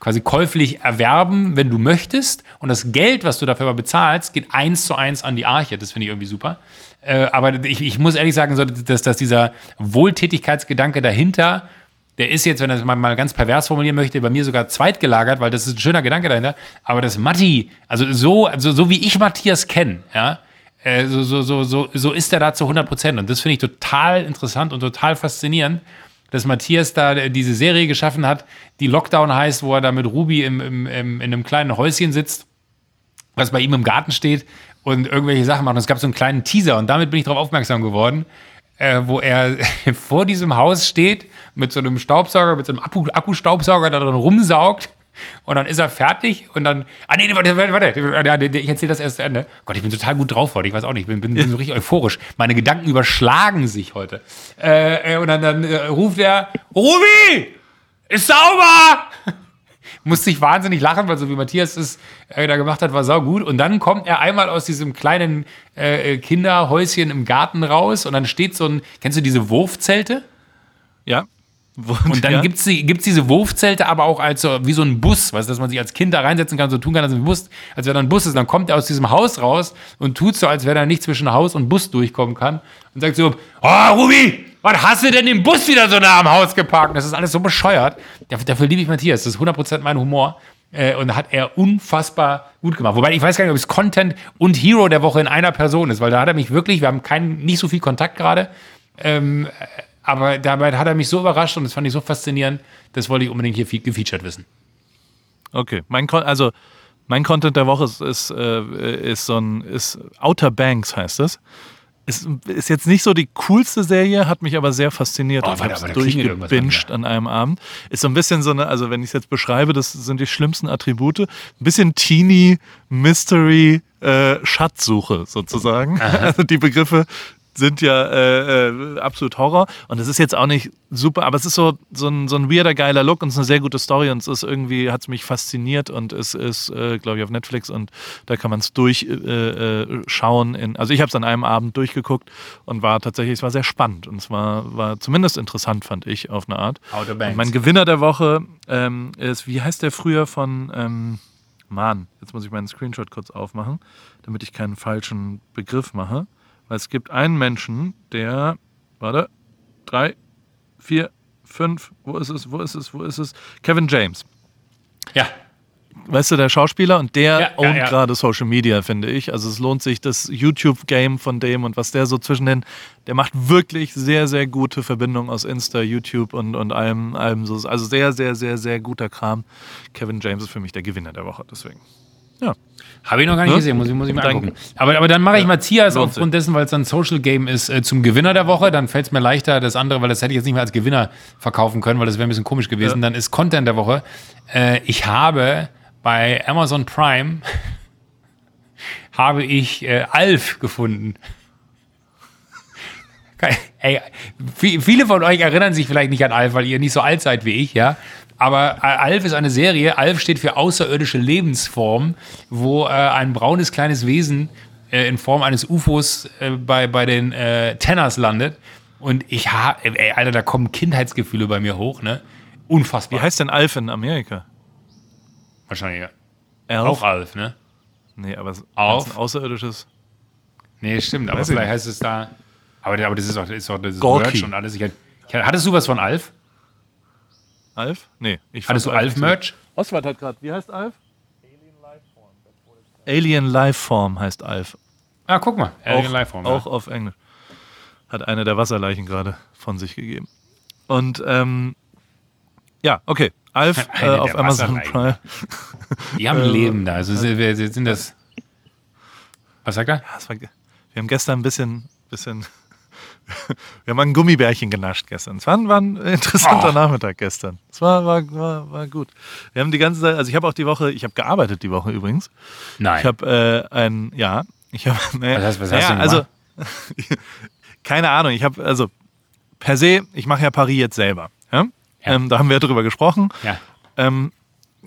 quasi käuflich erwerben, wenn du möchtest. Und das Geld, was du dafür aber bezahlst, geht eins zu eins an die Arche. Das finde ich irgendwie super. Äh, aber ich, ich muss ehrlich sagen, so, dass, dass dieser Wohltätigkeitsgedanke dahinter, der ist jetzt, wenn er es mal, mal ganz pervers formulieren möchte, bei mir sogar zweitgelagert, weil das ist ein schöner Gedanke dahinter. Aber das Matti, also so, also so wie ich Matthias kenne, ja, äh, so, so, so, so, so ist er da zu hundert Prozent. Und das finde ich total interessant und total faszinierend, dass Matthias da diese Serie geschaffen hat, die Lockdown heißt, wo er da mit Ruby im, im, im, in einem kleinen Häuschen sitzt, was bei ihm im Garten steht und irgendwelche Sachen macht. Und es gab so einen kleinen Teaser und damit bin ich darauf aufmerksam geworden, äh, wo er vor diesem Haus steht mit so einem Staubsauger, mit so einem Akku- Akkustaubsauger, da drin rumsaugt. Und dann ist er fertig und dann. Ah, nee, warte, warte, warte. Ich erzähle das erst zu Ende. Gott, ich bin total gut drauf heute. Ich weiß auch nicht. Ich bin, bin, bin so richtig euphorisch. Meine Gedanken überschlagen sich heute. Äh, und dann, dann äh, ruft er: Ruby! Ist sauber! Musste ich wahnsinnig lachen, weil so wie Matthias es äh, da gemacht hat, war saugut. Und dann kommt er einmal aus diesem kleinen äh, Kinderhäuschen im Garten raus und dann steht so ein. Kennst du diese Wurfzelte? Ja. Und, und dann ja. gibt es gibt's diese Wurfzelte aber auch als so, wie so ein Bus, weißt, dass man sich als Kind da reinsetzen kann, so tun kann, als ein Bus, als wäre da ein Bus ist. Dann kommt er aus diesem Haus raus und tut so, als wäre er nicht zwischen Haus und Bus durchkommen kann und sagt so: Oh, Ruby, was hast du denn den Bus wieder so nah am Haus geparkt? Das ist alles so bescheuert. Dafür, dafür liebe ich Matthias, das ist hundert Prozent mein Humor. Äh, und hat er unfassbar gut gemacht. Wobei ich weiß gar nicht, ob es Content und Hero der Woche in einer Person ist, weil da hat er mich wirklich, wir haben keinen, nicht so viel Kontakt gerade, ähm, aber dabei hat er mich so überrascht und das fand ich so faszinierend, das wollte ich unbedingt hier gefeatured wissen. Okay, mein Kon- also mein Content der Woche ist, ist, äh, ist so ein ist Outer Banks heißt es. Ist, ist jetzt nicht so die coolste Serie, hat mich aber sehr fasziniert. Oh, ich habe es durchgebinged an einem Abend. Ist so ein bisschen so eine, also wenn ich es jetzt beschreibe, das sind die schlimmsten Attribute. Ein bisschen Teenie, Mystery, äh, Schatzsuche sozusagen. Aha. Also die Begriffe sind ja äh, äh, absolut Horror. Und es ist jetzt auch nicht super, aber es ist so, so, ein, so ein weirder, geiler Look und es ist eine sehr gute Story und es ist irgendwie, hat es mich fasziniert und es ist, äh, glaube ich, auf Netflix und da kann man es durchschauen. Äh, also ich habe es an einem Abend durchgeguckt und war tatsächlich, es war sehr spannend und es war, war zumindest interessant, fand ich, auf eine Art. Outer Banks. Mein Gewinner der Woche ähm, ist, wie heißt der früher von, ähm, Mann, jetzt muss ich meinen Screenshot kurz aufmachen, damit ich keinen falschen Begriff mache. Weil es gibt einen Menschen, der, warte, drei, vier, fünf, wo ist es, wo ist es, wo ist es? Kevin James. Ja. Weißt du, der Schauspieler und der ja, ownt ja, ja. gerade Social Media, finde ich. Also es lohnt sich, das YouTube-Game von dem und was der so zwischen den, der macht wirklich sehr, sehr gute Verbindungen aus Insta, YouTube und, und allem, allem so. Also sehr, sehr, sehr, sehr guter Kram. Kevin James ist für mich der Gewinner der Woche, deswegen. Ja. Habe ich noch gar nicht ja? gesehen, muss ich, muss ich mir Danke. angucken. Aber, aber dann mache ich ja. Matthias Lohnt aufgrund sich. dessen, weil es dann ein Social Game ist, äh, zum Gewinner der Woche. Dann fällt es mir leichter, das andere, weil das hätte ich jetzt nicht mehr als Gewinner verkaufen können, weil das wäre ein bisschen komisch gewesen. Ja. Dann ist Content der Woche. Äh, ich habe bei Amazon Prime habe ich äh, Alf gefunden. Ey, viele von euch erinnern sich vielleicht nicht an Alf, weil ihr nicht so alt seid wie ich, ja. Aber Alf ist eine Serie. Alf steht für außerirdische Lebensform, wo äh, ein braunes kleines Wesen äh, in Form eines U F Os äh, bei, bei den äh, Tenners landet. Und ich habe, ey, Alter, da kommen Kindheitsgefühle bei mir hoch, ne? Unfassbar. Wie heißt denn Alf in Amerika? Wahrscheinlich, ja. Alf? Auch Alf, ne? Nee, aber Alf? ein außerirdisches. Nee, stimmt, aber Weiß vielleicht heißt es da. Aber, aber das ist doch, das ist doch das Gorky. Merch und alles. Ich, ich, hattest du was von Alf? Alf? Nee. Ich Hattest du Alf-Merch? Oswald hat gerade, wie heißt Alf? Alien Lifeform. Alien Lifeform heißt Alf. Ah, guck mal. Alien Lifeform. Auch ja. Auf Englisch. Hat eine der Wasserleichen gerade von sich gegeben. Und, ähm, ja, okay. Alf äh, auf Amazon Prime. Die haben ein Leben da. Also sind das. Was sagt er? Ja, das war, wir haben gestern ein bisschen. bisschen wir haben ein Gummibärchen genascht gestern. Es war, war ein interessanter oh. Nachmittag gestern. Es war, war, war, war gut. Wir haben die ganze Zeit, also ich habe auch die Woche, ich habe gearbeitet die Woche übrigens. Nein. Ich habe äh, ein, ja, ich habe, naja, was heißt, was hast naja, du also, keine Ahnung, ich habe, also per se, ich mache ja Paris jetzt selber. Ja? Ja. Ähm, da haben wir drüber gesprochen. Ja. Ähm,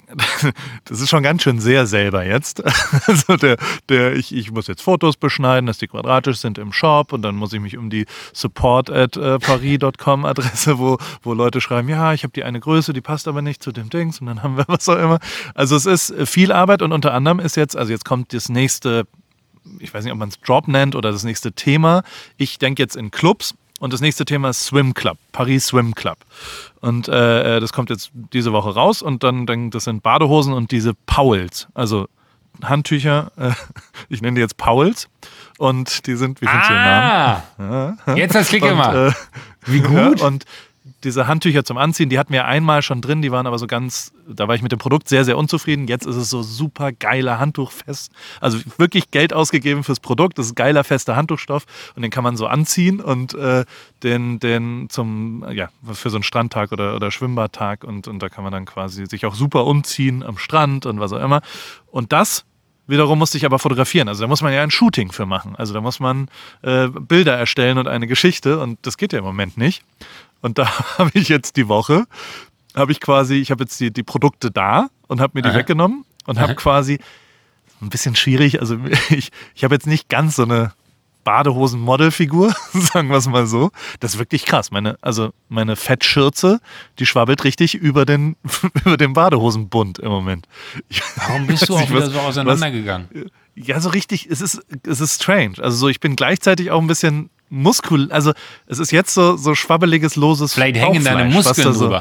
das ist schon ganz schön sehr selber jetzt. Also der, der, ich, ich muss jetzt Fotos beschneiden, dass die quadratisch sind im Shop und dann muss ich mich um die support at paris dot com Adresse, wo, wo Leute schreiben, ja, ich habe die eine Größe, die passt aber nicht zu dem Dings und dann haben wir was auch immer. Also es ist viel Arbeit und unter anderem ist jetzt, also jetzt kommt das nächste, ich weiß nicht, ob man es Drop nennt oder das nächste Thema. Ich denke jetzt in Clubs. Und das nächste Thema ist Swim Club, Paris Swim Club. Und äh, das kommt jetzt diese Woche raus und dann, dann das sind Badehosen und diese Powells, also Handtücher, äh, ich nenne die jetzt Powells und die sind, wie findest du den Ah, Namen? Ja. jetzt das Klick Und, immer. äh, Wie gut. Ja, und diese Handtücher zum Anziehen, die hatten wir einmal schon drin, die waren aber so ganz, da war ich mit dem Produkt sehr, sehr unzufrieden. Jetzt ist es so super geiler Handtuchfest. Also wirklich Geld ausgegeben fürs Produkt. Das ist geiler, fester Handtuchstoff und den kann man so anziehen und äh, den, den zum, ja, für so einen Strandtag oder, oder Schwimmbadtag und, und da kann man dann quasi sich auch super umziehen am Strand und was auch immer. Und das wiederum musste ich aber fotografieren. Also da muss man ja ein Shooting für machen. Also da muss man äh, Bilder erstellen und eine Geschichte und das geht ja im Moment nicht. Und da habe ich jetzt die Woche, habe ich quasi, ich habe jetzt die, die Produkte da und habe mir die Aha. weggenommen und habe quasi, ein bisschen schwierig, also ich, ich habe jetzt nicht ganz so eine Badehosen-Modelfigur, sagen wir es mal so. Das ist wirklich krass. Meine, also meine Fettschürze, die schwabbelt richtig über den, über den Badehosenbund im Moment. Ich, Warum bist du auch nicht, wieder was- so auseinandergegangen? Ja, so richtig, es ist, es ist strange. Also so, ich bin gleichzeitig auch ein bisschen Muskul, also es ist jetzt so, so schwabbeliges, loses Vielleicht hängen deine Bauchfleisch, was Muskeln da so, drüber.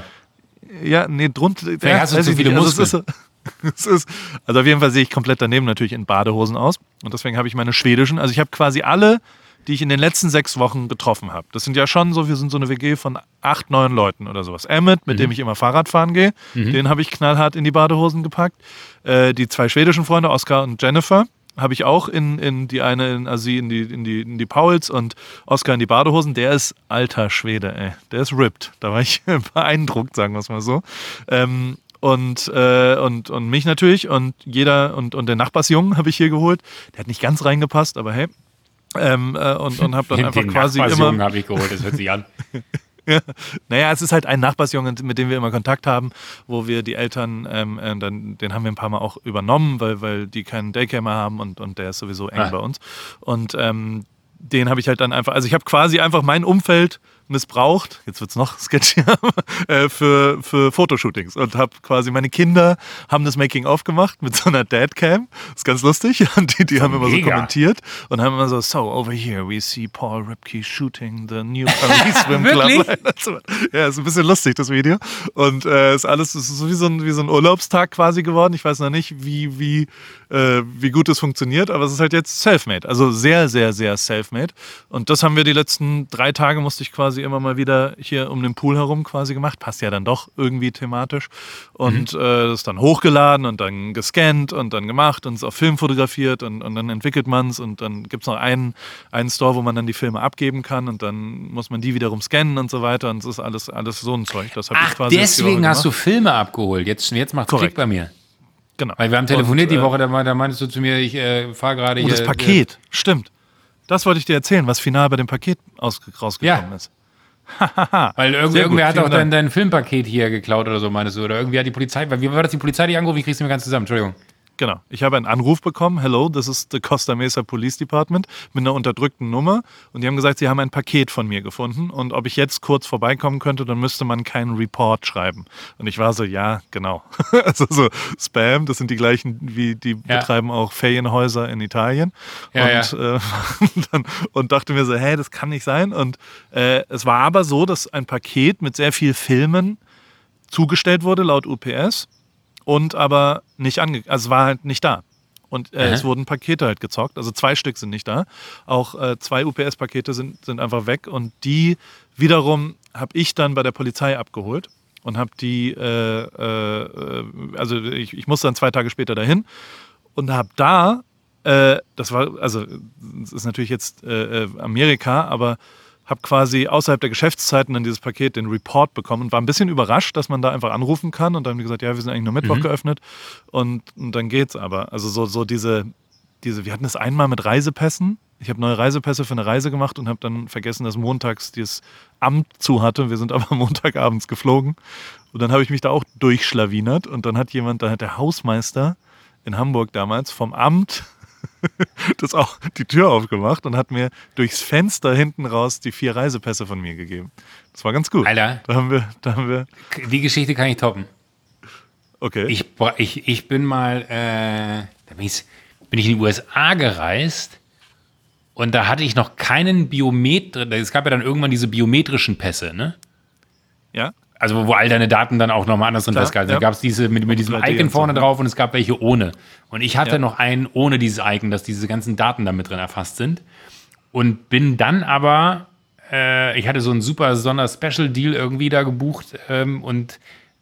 Ja, nee, drunter. Vielleicht ja, hast du weiß zu ich viele nicht. Also es Muskeln. ist, es ist, also auf jeden Fall sehe ich komplett daneben natürlich in Badehosen aus. Und deswegen habe ich meine schwedischen, also ich habe quasi alle, die ich in den letzten sechs Wochen getroffen habe. Das sind ja schon so, wir sind so eine W G von acht, neun Leuten oder sowas. Emmett, mit Mhm. dem ich immer Fahrrad fahren gehe, Mhm. den habe ich knallhart in die Badehosen gepackt. Äh, die zwei schwedischen Freunde, Oskar und Jennifer, habe ich auch in, in die eine, in, also sie in die, in die, in die Powells und Oskar in die Badehosen. Der ist alter Schwede, ey. Der ist ripped. Da war ich beeindruckt, sagen wir es mal so. Ähm, und, äh, und, und mich natürlich und jeder und, und den Nachbarsjungen habe ich hier geholt. Der hat nicht ganz reingepasst, aber hey. Ähm, äh, und, und habe dann einfach Den quasi Nachbarsjungen immer. habe ich geholt, das hört sich an. Ja. Naja, es ist halt ein Nachbarsjunge, mit dem wir immer Kontakt haben, wo wir die Eltern, ähm, äh, dann, den haben wir ein paar Mal auch übernommen, weil, weil die keinen Daycare mehr haben und, und der ist sowieso eng Ah. bei uns. Und ähm, den habe ich halt dann einfach, also ich habe quasi einfach mein Umfeld missbraucht, jetzt wird es noch sketchiger, äh, für, für Fotoshootings und habe quasi, meine Kinder haben das Making-of gemacht mit so einer Dadcam, ist ganz lustig und die, die haben immer so Mega. kommentiert und haben immer so, so over here we see Paul Ripke shooting the new Paris Swim Wirklich? Club. Ja, ist ein bisschen lustig, das Video. Und äh, ist alles ist so wie so, ein, wie so ein Urlaubstag quasi geworden. Ich weiß noch nicht, wie, wie, äh, wie gut es funktioniert, aber es ist halt jetzt self-made. Also sehr, sehr, sehr self-made. Und das haben wir die letzten drei Tage, musste ich quasi immer mal wieder hier um den Pool herum quasi gemacht. Passt ja dann doch irgendwie thematisch. Und mhm. äh, das ist dann hochgeladen und dann gescannt und dann gemacht und es auf Film fotografiert und, und dann entwickelt man es und dann gibt es noch einen, einen Store, wo man dann die Filme abgeben kann und dann muss man die wiederum scannen und so weiter und es ist alles, alles so ein Zeug. Das hab Ach, ich quasi jetzt die Woche deswegen hast du gemacht. Filme abgeholt. Jetzt, jetzt macht's Korrekt. Klick bei mir. Genau. Weil wir haben telefoniert Und, die äh, Woche, da, me- da meintest du zu mir, ich äh, fahre gerade Oh, hier. das Paket, stimmt. Das wollte ich dir erzählen, was final bei dem Paket aus, rausgekommen Ja. ist. Äh, weil irgend, Sehr gut, irgendwer hat vielen auch dein, Dank. dein Filmpaket hier geklaut oder so, meinst du? Oder irgendwie hat die Polizei, weil wie war das, die Polizei dich angerufen? Ich krieg's nicht mehr ganz zusammen, Entschuldigung. Genau. Ich habe einen Anruf bekommen. Hello, this is the Costa Mesa Police Department mit einer unterdrückten Nummer. Und die haben gesagt, sie haben ein Paket von mir gefunden. Und ob ich jetzt kurz vorbeikommen könnte, dann müsste man keinen Report schreiben. Und ich war so, ja, genau. Also so Spam, das sind die gleichen, wie die Ja. betreiben auch Ferienhäuser in Italien. Ja, und, Äh, dann, und dachte mir so, hey, das kann nicht sein. Und äh, es war aber so, dass ein Paket mit sehr viel Filmen zugestellt wurde, laut U P S. Und aber nicht ange... Also es war halt nicht da. Und äh, Aha. es wurden Pakete halt gezockt. Also zwei Stück sind nicht da. Auch äh, zwei U P S-Pakete sind, sind einfach weg. Und die wiederum habe ich dann bei der Polizei abgeholt. Und habe die... Äh, äh, also ich, ich musste dann zwei Tage später dahin. Und habe da... Äh, das war... Also es ist natürlich jetzt äh, Amerika, aber... habe quasi außerhalb der Geschäftszeiten dann dieses Paket, den Report bekommen und war ein bisschen überrascht, dass man da einfach anrufen kann und dann haben die gesagt, ja, wir sind eigentlich nur Mittwoch Mhm. geöffnet und, und dann geht's aber. Also so, so diese, diese, wir hatten es einmal mit Reisepässen, Ich habe neue Reisepässe für eine Reise gemacht und habe dann vergessen, dass montags das Amt zu hatte. Wir sind aber montagabends geflogen. Und dann habe ich mich da auch durchschlawinert. Und dann hat jemand, da hat der Hausmeister in Hamburg damals vom Amt das auch die Tür aufgemacht und hat mir durchs Fenster hinten raus die vier Reisepässe von mir gegeben. Das war ganz gut. Alter. Da haben wir, da haben wir. Die Geschichte kann ich toppen. Okay. Ich, ich, ich bin mal, äh, da bin ich, bin ich in die U S A gereist und da hatte ich noch keinen Biometri, es gab ja dann irgendwann diese biometrischen Pässe, ne? Ja. Also wo all deine Daten dann auch nochmal anders sind Klar, festgehalten. ja. Da gab es diese mit, mit diesem Icon vorne so, drauf und es gab welche ohne. Und ich hatte Ja. noch einen ohne dieses Icon, dass diese ganzen Daten da mit drin erfasst sind. Und bin dann aber, äh, ich hatte so einen super Sonder-Special-Deal irgendwie da gebucht ähm, und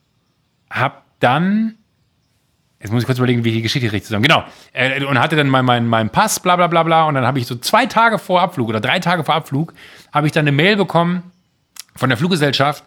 hab dann, jetzt muss ich kurz überlegen, wie ich die Geschichte richtig zusammen, genau, äh, und hatte dann meinen mein, mein Pass, bla bla bla bla, und dann habe ich so zwei Tage vor Abflug oder drei Tage vor Abflug, habe ich dann eine Mail bekommen von der Fluggesellschaft,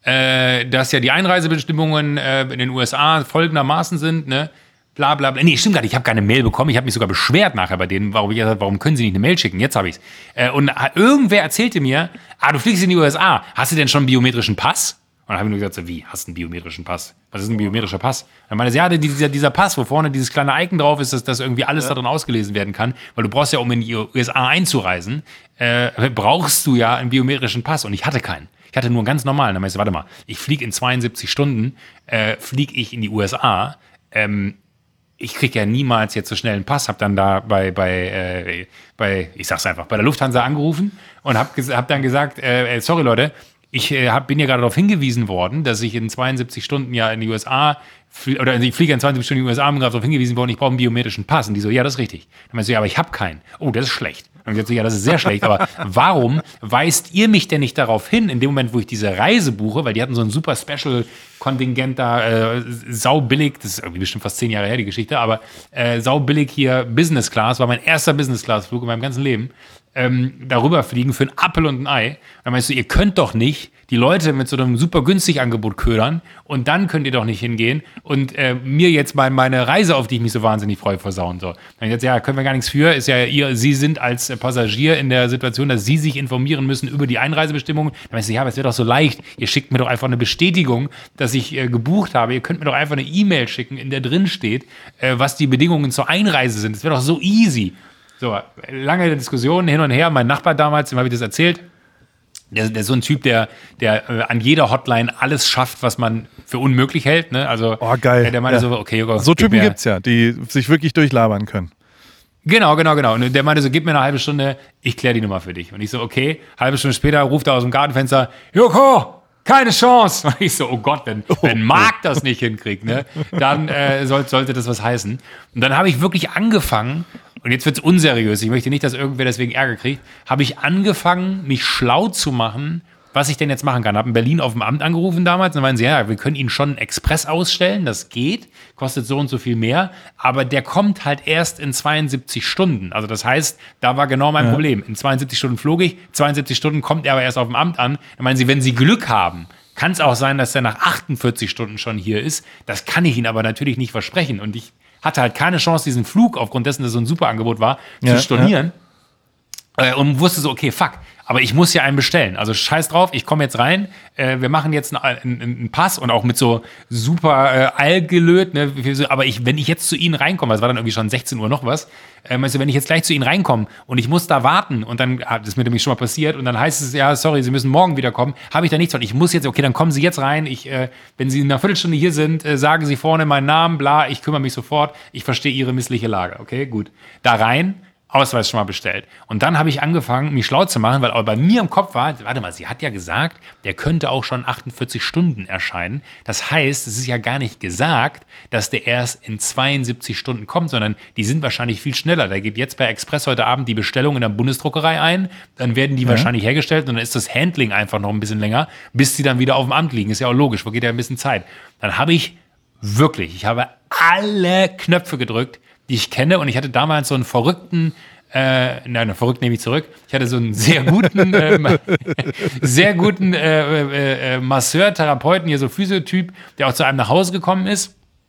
äh, dass ja die Einreisebestimmungen äh, in den U S A folgendermaßen sind, ne, bla bla bla. Nee, stimmt gar nicht, ich habe keine Mail bekommen, ich habe mich sogar beschwert nachher bei denen, warum, ich gesagt, warum können sie nicht eine Mail schicken, jetzt habe ich es. Äh, und irgendwer erzählte mir, ah, du fliegst in die U S A, hast du denn schon einen biometrischen Pass? Und dann habe ich nur gesagt, so, wie, hast du einen biometrischen Pass? Was ist ein biometrischer Pass? Dann meinte sie, ja, dieser, dieser Pass, wo vorne dieses kleine Icon drauf ist, dass, dass irgendwie alles ja. darin ausgelesen werden kann, weil du brauchst ja, um in die U S A einzureisen, äh, brauchst du ja einen biometrischen Pass und ich hatte keinen. Ich hatte nur einen ganz normalen. Dann meinte ich, warte mal, ich fliege in zweiundsiebzig Stunden, äh, fliege ich in die U S A, ähm, ich kriege ja niemals jetzt so schnell einen Pass, habe dann da bei, bei, äh, bei, ich sag's einfach, bei der Lufthansa angerufen und habe hab dann gesagt, äh, sorry Leute, ich äh, hab, bin ja gerade darauf hingewiesen worden, dass ich in zweiundsiebzig Stunden ja in die U S A, flie- oder ich fliege in zweiundsiebzig Stunden in die U S A, bin gerade darauf hingewiesen worden, ich brauche einen biometrischen Pass. Und die so, ja, das ist richtig. Dann meinst du, ja, aber ich habe keinen. Oh, das ist schlecht. Und ich so, ja, das ist sehr schlecht, aber warum weist ihr mich denn nicht darauf hin, in dem Moment, wo ich diese Reise buche, weil die hatten so ein super Special-Kontingent da, äh, saubillig, das ist irgendwie bestimmt fast zehn Jahre her, die Geschichte, aber äh, saubillig hier Business Class, war mein erster Business Class-Flug in meinem ganzen Leben, ähm, darüber fliegen für einen Appel und ein Ei. Dann meinst du, ihr könnt doch nicht die Leute mit so einem super günstig Angebot ködern und dann könnt ihr doch nicht hingehen und äh, mir jetzt mal meine Reise, auf die ich mich so wahnsinnig freue, versauen. So. Dann jetzt, ja, können wir gar nichts für, ist ja ihr, Sie sind als Passagier in der Situation, dass Sie sich informieren müssen über die Einreisebestimmungen. Dann meinst du, ja, aber es wäre doch so leicht, ihr schickt mir doch einfach eine Bestätigung, dass ich äh, gebucht habe, ihr könnt mir doch einfach eine E-Mail schicken, in der drin steht, äh, was die Bedingungen zur Einreise sind. Das wäre doch so easy. So, lange Diskussionen hin und her. Mein Nachbar damals, dem habe ich das erzählt. Der, der ist so ein Typ, der, der äh, an jeder Hotline alles schafft, was man für unmöglich hält. Ne? Also, oh, geil. Der, der meinte ja. so, okay, Jogo, so Typen mir, gibt's ja, die sich wirklich durchlabern können. Genau, genau, genau. Und der meinte so, gib mir eine halbe Stunde, ich kläre die Nummer für dich. Und ich so, okay. Halbe Stunde später ruft er aus dem Gartenfenster, Joko, keine Chance. Und ich so, oh Gott, wenn, wenn Marc das nicht hinkriegt, ne, dann äh, soll, sollte das was heißen. Und dann habe ich wirklich angefangen, und jetzt wird es unseriös, ich möchte nicht, dass irgendwer deswegen Ärger kriegt, habe ich angefangen, mich schlau zu machen, was ich denn jetzt machen kann. Habe in Berlin auf dem Amt angerufen damals und dann meinen sie, ja, wir können Ihnen schon einen Express ausstellen, das geht, kostet so und so viel mehr, aber der kommt halt erst in zweiundsiebzig Stunden. Also das heißt, da war genau mein ja. Problem. In zweiundsiebzig Stunden flog ich, zweiundsiebzig Stunden kommt er aber erst auf dem Amt an. Dann meinen sie, wenn Sie Glück haben, kann es auch sein, dass er nach achtundvierzig Stunden schon hier ist. Das kann ich Ihnen aber natürlich nicht versprechen. Und ich hatte halt keine Chance, diesen Flug, aufgrund dessen, dass es so ein super Angebot war, ja, zu stornieren. Ja. Äh, und wusste so, okay, fuck, aber ich muss ja einen bestellen. Also scheiß drauf, ich komme jetzt rein, äh, wir machen jetzt einen, einen, einen Pass und auch mit so super äh, Allgelöt, ne? Aber ich, wenn ich jetzt zu Ihnen reinkomme, es war dann irgendwie schon sechzehn Uhr noch was, äh, meinst du, wenn ich jetzt gleich zu Ihnen reinkomme und ich muss da warten und dann, ah, das ist mir nämlich schon mal passiert und dann heißt es, ja, sorry, Sie müssen morgen wiederkommen, habe ich da nichts von. Ich muss jetzt, okay, dann kommen Sie jetzt rein, ich, äh, wenn Sie in einer Viertelstunde hier sind, äh, sagen Sie vorne meinen Namen, bla, ich kümmere mich sofort, ich verstehe Ihre missliche Lage, okay, gut. Da rein, Ausweis schon mal bestellt. Und dann habe ich angefangen, mich schlau zu machen, weil auch bei mir im Kopf war, warte mal, sie hat ja gesagt, der könnte auch schon achtundvierzig Stunden erscheinen. Das heißt, es ist ja gar nicht gesagt, dass der erst in zweiundsiebzig Stunden kommt, sondern die sind wahrscheinlich viel schneller. Da geht jetzt bei Express heute Abend die Bestellung in der Bundesdruckerei ein, dann werden die ja. wahrscheinlich hergestellt und dann ist das Handling einfach noch ein bisschen länger, bis sie dann wieder auf dem Amt liegen. Ist ja auch logisch, wo geht ja ein bisschen Zeit. Dann habe ich wirklich, ich habe alle Knöpfe gedrückt, die ich kenne. Und ich hatte damals so einen verrückten, äh, nein, verrückt nehme ich zurück. Ich hatte so einen sehr guten, äh, sehr guten äh, äh, Masseur, Therapeuten, hier so Physiotyp, der auch zu einem nach Hause gekommen ist.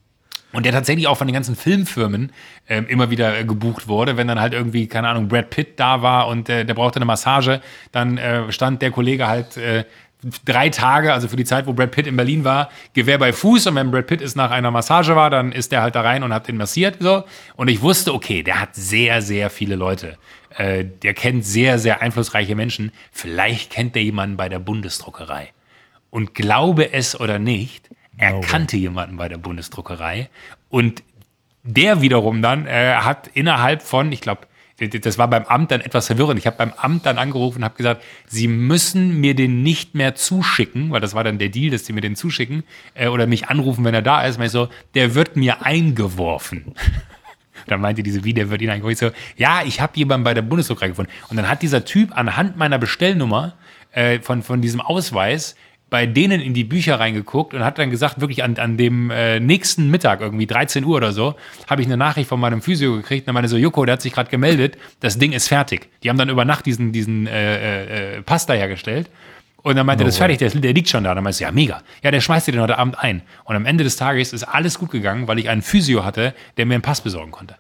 Und der tatsächlich auch von den ganzen Filmfirmen ähm, immer wieder äh, gebucht wurde, wenn dann halt irgendwie, keine Ahnung, Brad Pitt da war und äh, der brauchte eine Massage, dann äh, stand der Kollege halt äh, drei Tage, also für die Zeit, wo Brad Pitt in Berlin war, Gewehr bei Fuß, und wenn Brad Pitt ist nach einer Massage war, dann ist der halt da rein und hat den massiert, so. Und ich wusste, okay, der hat sehr, sehr viele Leute. Äh, der kennt sehr, sehr einflussreiche Menschen. Vielleicht kennt der jemanden bei der Bundesdruckerei. Und glaube es oder nicht, er oh. kannte jemanden bei der Bundesdruckerei, und der wiederum dann äh, hat innerhalb von, ich glaube, das war beim Amt dann etwas verwirrend. Ich habe beim Amt dann angerufen und habe gesagt, sie müssen mir den nicht mehr zuschicken, weil das war dann der Deal, dass sie mir den zuschicken äh, oder mich anrufen, wenn er da ist. Und ich so, der wird mir eingeworfen. Dann meinte diese, wie, der wird Ihnen eingeworfen? Ich so, ja, ich habe jemanden bei der Bundesdruckerei gefunden. Und dann hat dieser Typ anhand meiner Bestellnummer äh, von, von diesem Ausweis bei denen in die Bücher reingeguckt und hat dann gesagt, wirklich an, an dem äh, nächsten Mittag, irgendwie dreizehn Uhr oder so, habe ich eine Nachricht von meinem Physio gekriegt. Und dann meinte so, Joko, der hat sich gerade gemeldet, das Ding ist fertig. Die haben dann über Nacht diesen, diesen äh, äh, Pasta hergestellt. Und dann meinte er, no das ist fertig, der, der liegt schon da. Dann meinte ich, ja, mega. Ja, der schmeißt dir den heute Abend ein. Und am Ende des Tages ist alles gut gegangen, weil ich einen Physio hatte, der mir einen Pass besorgen konnte.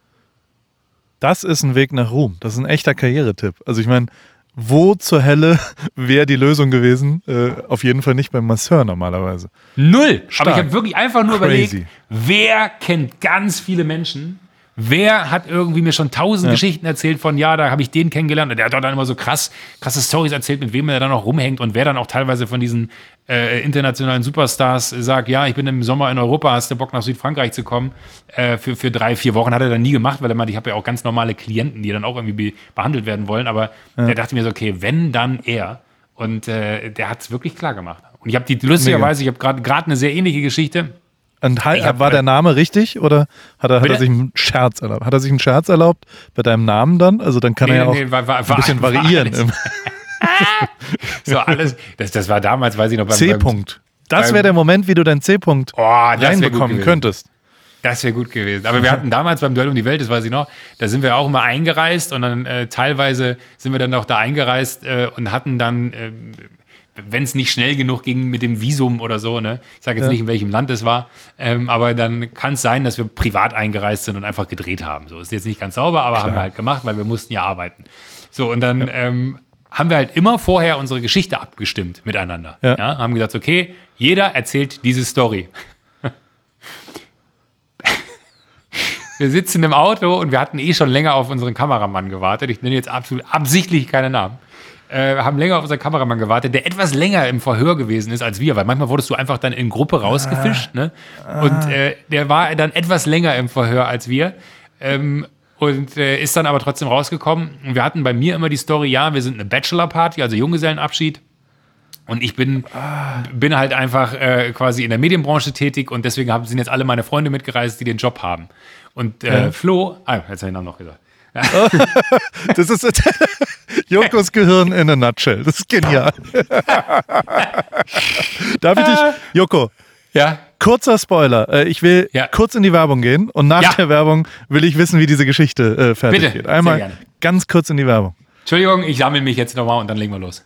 Das ist ein Weg nach Ruhm. Das ist ein echter Karrieretipp. Also ich meine, wo zur Hölle wäre die Lösung gewesen? Äh, auf jeden Fall nicht beim Masseur normalerweise. Null. Stark. Aber ich habe wirklich einfach nur Crazy. überlegt, wer kennt ganz viele Menschen? Wer hat irgendwie mir schon tausend ja. Geschichten erzählt von, ja, da habe ich den kennengelernt und der hat doch dann immer so krass, krasse Storys erzählt, mit wem er dann noch rumhängt und wer dann auch teilweise von diesen äh, internationalen Superstars sagt, ja, ich bin im Sommer in Europa, hast du Bock nach Südfrankreich zu kommen? Äh, für, für drei, vier Wochen hat er dann nie gemacht, weil er meinte, ich habe ja auch ganz normale Klienten, die dann auch irgendwie be- behandelt werden wollen, aber ja. der dachte mir so, okay, wenn, dann er. Und äh, der hat es wirklich klar gemacht. Und ich habe die, lustigerweise, ich habe gerade gerade eine sehr ähnliche Geschichte. Und hab, war der Name richtig oder hat er, hat er sich einen Scherz erlaubt? Hat er sich einen Scherz erlaubt bei deinem Namen dann? Also dann kann nee, er ja auch nee, war, war, ein bisschen war, variieren. War so alles, das, das war damals, weiß ich noch, beim C-Punkt. Das wäre der Moment, wie du deinen C-Punkt oh, reinbekommen könntest. Das wäre gut gewesen. Aber wir hatten damals beim Duell um die Welt, das weiß ich noch, da sind wir auch immer eingereist und dann äh, teilweise sind wir dann auch da eingereist äh, und hatten dann äh, wenn es nicht schnell genug ging mit dem Visum oder so, ne? Ich sage jetzt ja. nicht, in welchem Land es war, ähm, aber dann kann es sein, dass wir privat eingereist sind und einfach gedreht haben. So ist jetzt nicht ganz sauber, aber Klar. haben wir halt gemacht, weil wir mussten ja arbeiten. So, und dann ja. ähm, haben wir halt immer vorher unsere Geschichte abgestimmt miteinander. Ja. Ja? Haben gesagt, okay, jeder erzählt diese Story. Wir sitzen im Auto und wir hatten eh schon länger auf unseren Kameramann gewartet. Ich nenne jetzt absolut absichtlich keine Namen. Äh, haben länger auf unseren Kameramann gewartet, der etwas länger im Verhör gewesen ist als wir, weil manchmal wurdest du einfach dann in Gruppe rausgefischt, ah. ne? Und äh, der war dann etwas länger im Verhör als wir ähm, und äh, ist dann aber trotzdem rausgekommen. Und wir hatten bei mir immer die Story, ja, wir sind eine Bachelor-Party, also Junggesellenabschied. Und ich bin, ah. bin halt einfach äh, quasi in der Medienbranche tätig und deswegen haben, sind jetzt alle meine Freunde mitgereist, die den Job haben. Und äh, ja. Flo, ah, jetzt habe ich noch gesagt. Das ist Jokos Gehirn in a nutshell. Das ist genial. Darf ich dich, Joko? Ja. Kurzer Spoiler. Ich will ja. kurz in die Werbung gehen und nach ja. der Werbung will ich wissen, wie diese Geschichte äh, fertig Bitte. geht. Einmal ganz kurz in die Werbung. Entschuldigung, ich sammle mich jetzt nochmal und dann legen wir los.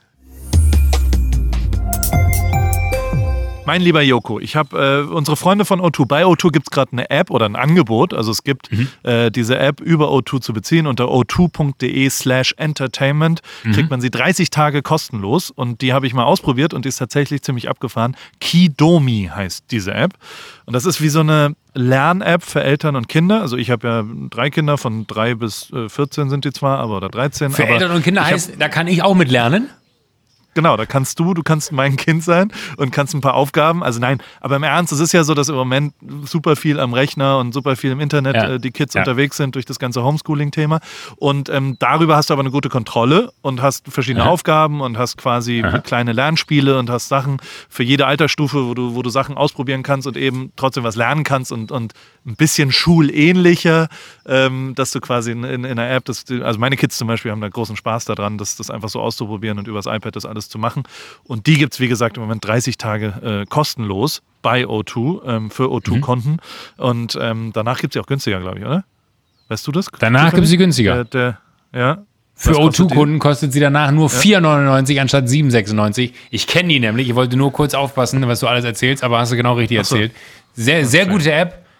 Mein lieber Joko, ich habe äh, unsere Freunde von O zwei. Bei O zwei gibt es gerade eine App oder ein Angebot. Also es gibt mhm. äh, diese App über O zwei zu beziehen. Unter o zwei punkt de slash entertainment mhm. kriegt man sie dreißig Tage kostenlos. Und die habe ich mal ausprobiert und die ist tatsächlich ziemlich abgefahren. Kidomi heißt diese App. Und das ist wie so eine Lern-App für Eltern und Kinder. Also ich habe ja drei Kinder, von drei bis vierzehn sind die zwar, aber oder dreizehn. Für aber Eltern und Kinder heißt, hab, da kann ich auch mit lernen? Genau, da kannst du, du kannst mein Kind sein und kannst ein paar Aufgaben, also nein, aber im Ernst, es ist ja so, dass im Moment super viel am Rechner und super viel im Internet ja. äh, die Kids ja. unterwegs sind durch das ganze Homeschooling-Thema und ähm, darüber hast du aber eine gute Kontrolle und hast verschiedene Aha. Aufgaben und hast quasi Aha. kleine Lernspiele und hast Sachen für jede Altersstufe, wo du, wo du Sachen ausprobieren kannst und eben trotzdem was lernen kannst und, und ein bisschen schulähnlicher, ähm, dass du quasi in, in, in einer App, das, also meine Kids zum Beispiel haben da großen Spaß daran, das, das einfach so auszuprobieren und übers iPad das alles zu machen. Und die gibt es, wie gesagt, im Moment dreißig Tage äh, kostenlos bei O zwei ähm, für O zwei-Konten. Mhm. Und ähm, danach gibt es sie auch günstiger, glaube ich, oder? Weißt du das? Danach gibt es sie günstiger. Der, der, ja. Für O zwei-Kunden kostet sie danach nur ja. vier neunundneunzig anstatt sieben sechsundneunzig. Ich kenne die nämlich. Ich wollte nur kurz aufpassen, was du alles erzählst, aber hast du genau richtig Ach so. erzählt. Sehr, sehr gute App.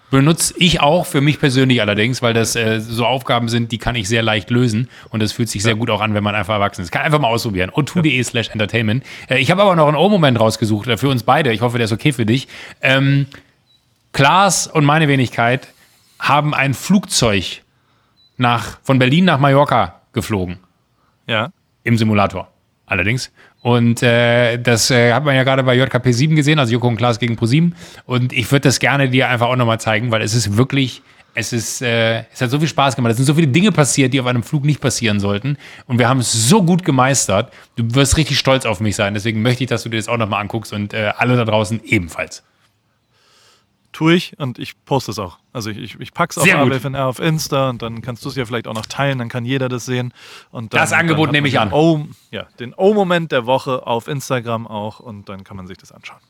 Benutze ich auch, für mich persönlich allerdings, weil das äh, so Aufgaben sind, die kann ich sehr leicht lösen und das fühlt sich sehr gut auch an, wenn man einfach erwachsen ist. Kann einfach mal ausprobieren. o zwei punkt de slash entertainment. Äh, ich habe aber noch einen O-Moment rausgesucht, äh, für uns beide. Ich hoffe, der ist okay für dich. Ähm, Klaas und meine Wenigkeit haben ein Flugzeug nach, von Berlin nach Mallorca geflogen. Ja. Im Simulator allerdings. Und äh, das äh, hat man ja gerade bei J K P sieben gesehen, also Joko und Klaas gegen ProSieben. Und ich würde das gerne dir einfach auch nochmal zeigen, weil es ist wirklich, es ist, äh, es hat so viel Spaß gemacht. Es sind so viele Dinge passiert, die auf einem Flug nicht passieren sollten. Und wir haben es so gut gemeistert. Du wirst richtig stolz auf mich sein. Deswegen möchte ich, dass du dir das auch nochmal anguckst und äh, alle da draußen ebenfalls. Tue ich und ich poste es auch. Also ich, ich, ich pack's auf A W F N R auf Insta und dann kannst du es ja vielleicht auch noch teilen, dann kann jeder das sehen. Und dann, das Angebot dann nehme ich an. O, ja, den O-Moment der Woche auf Instagram auch und dann kann man sich das anschauen.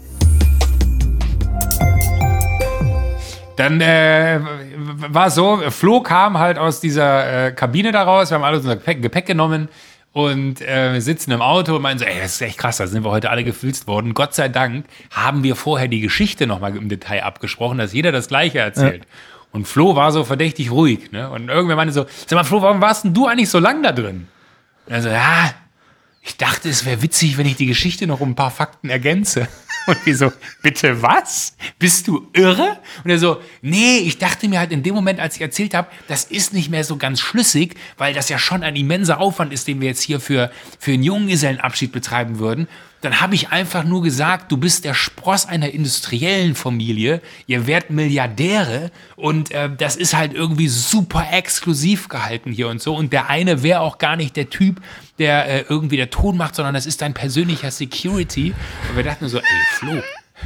Dann äh, war so, Flo kam halt aus dieser äh, Kabine da raus, wir haben alle unser Gepäck, Gepäck genommen und äh, sitzen im Auto und meinen so, ey, das ist echt krass, da sind wir heute alle gefilzt worden. Gott sei Dank haben wir vorher die Geschichte nochmal im Detail abgesprochen, dass jeder das Gleiche erzählt. Ja. Und Flo war so verdächtig ruhig, ne? Und irgendwer meinte so, sag mal Flo, warum warst denn du eigentlich so lang da drin? Und er so, ja, ich dachte, es wäre witzig, wenn ich die Geschichte noch um ein paar Fakten ergänze. Und wir so, bitte was? Bist du irre? Und er so, nee, ich dachte mir halt in dem Moment, als ich erzählt habe, das ist nicht mehr so ganz schlüssig, weil das ja schon ein immenser Aufwand ist, den wir jetzt hier für, für einen Junggesellenabschied betreiben würden. Dann habe ich einfach nur gesagt, du bist der Spross einer industriellen Familie, ihr werdet Milliardäre und äh, das ist halt irgendwie super exklusiv gehalten hier und so. Und der eine wäre auch gar nicht der Typ, der äh, irgendwie der Ton macht, sondern das ist dein persönlicher Security. Und wir dachten so, ey Flo,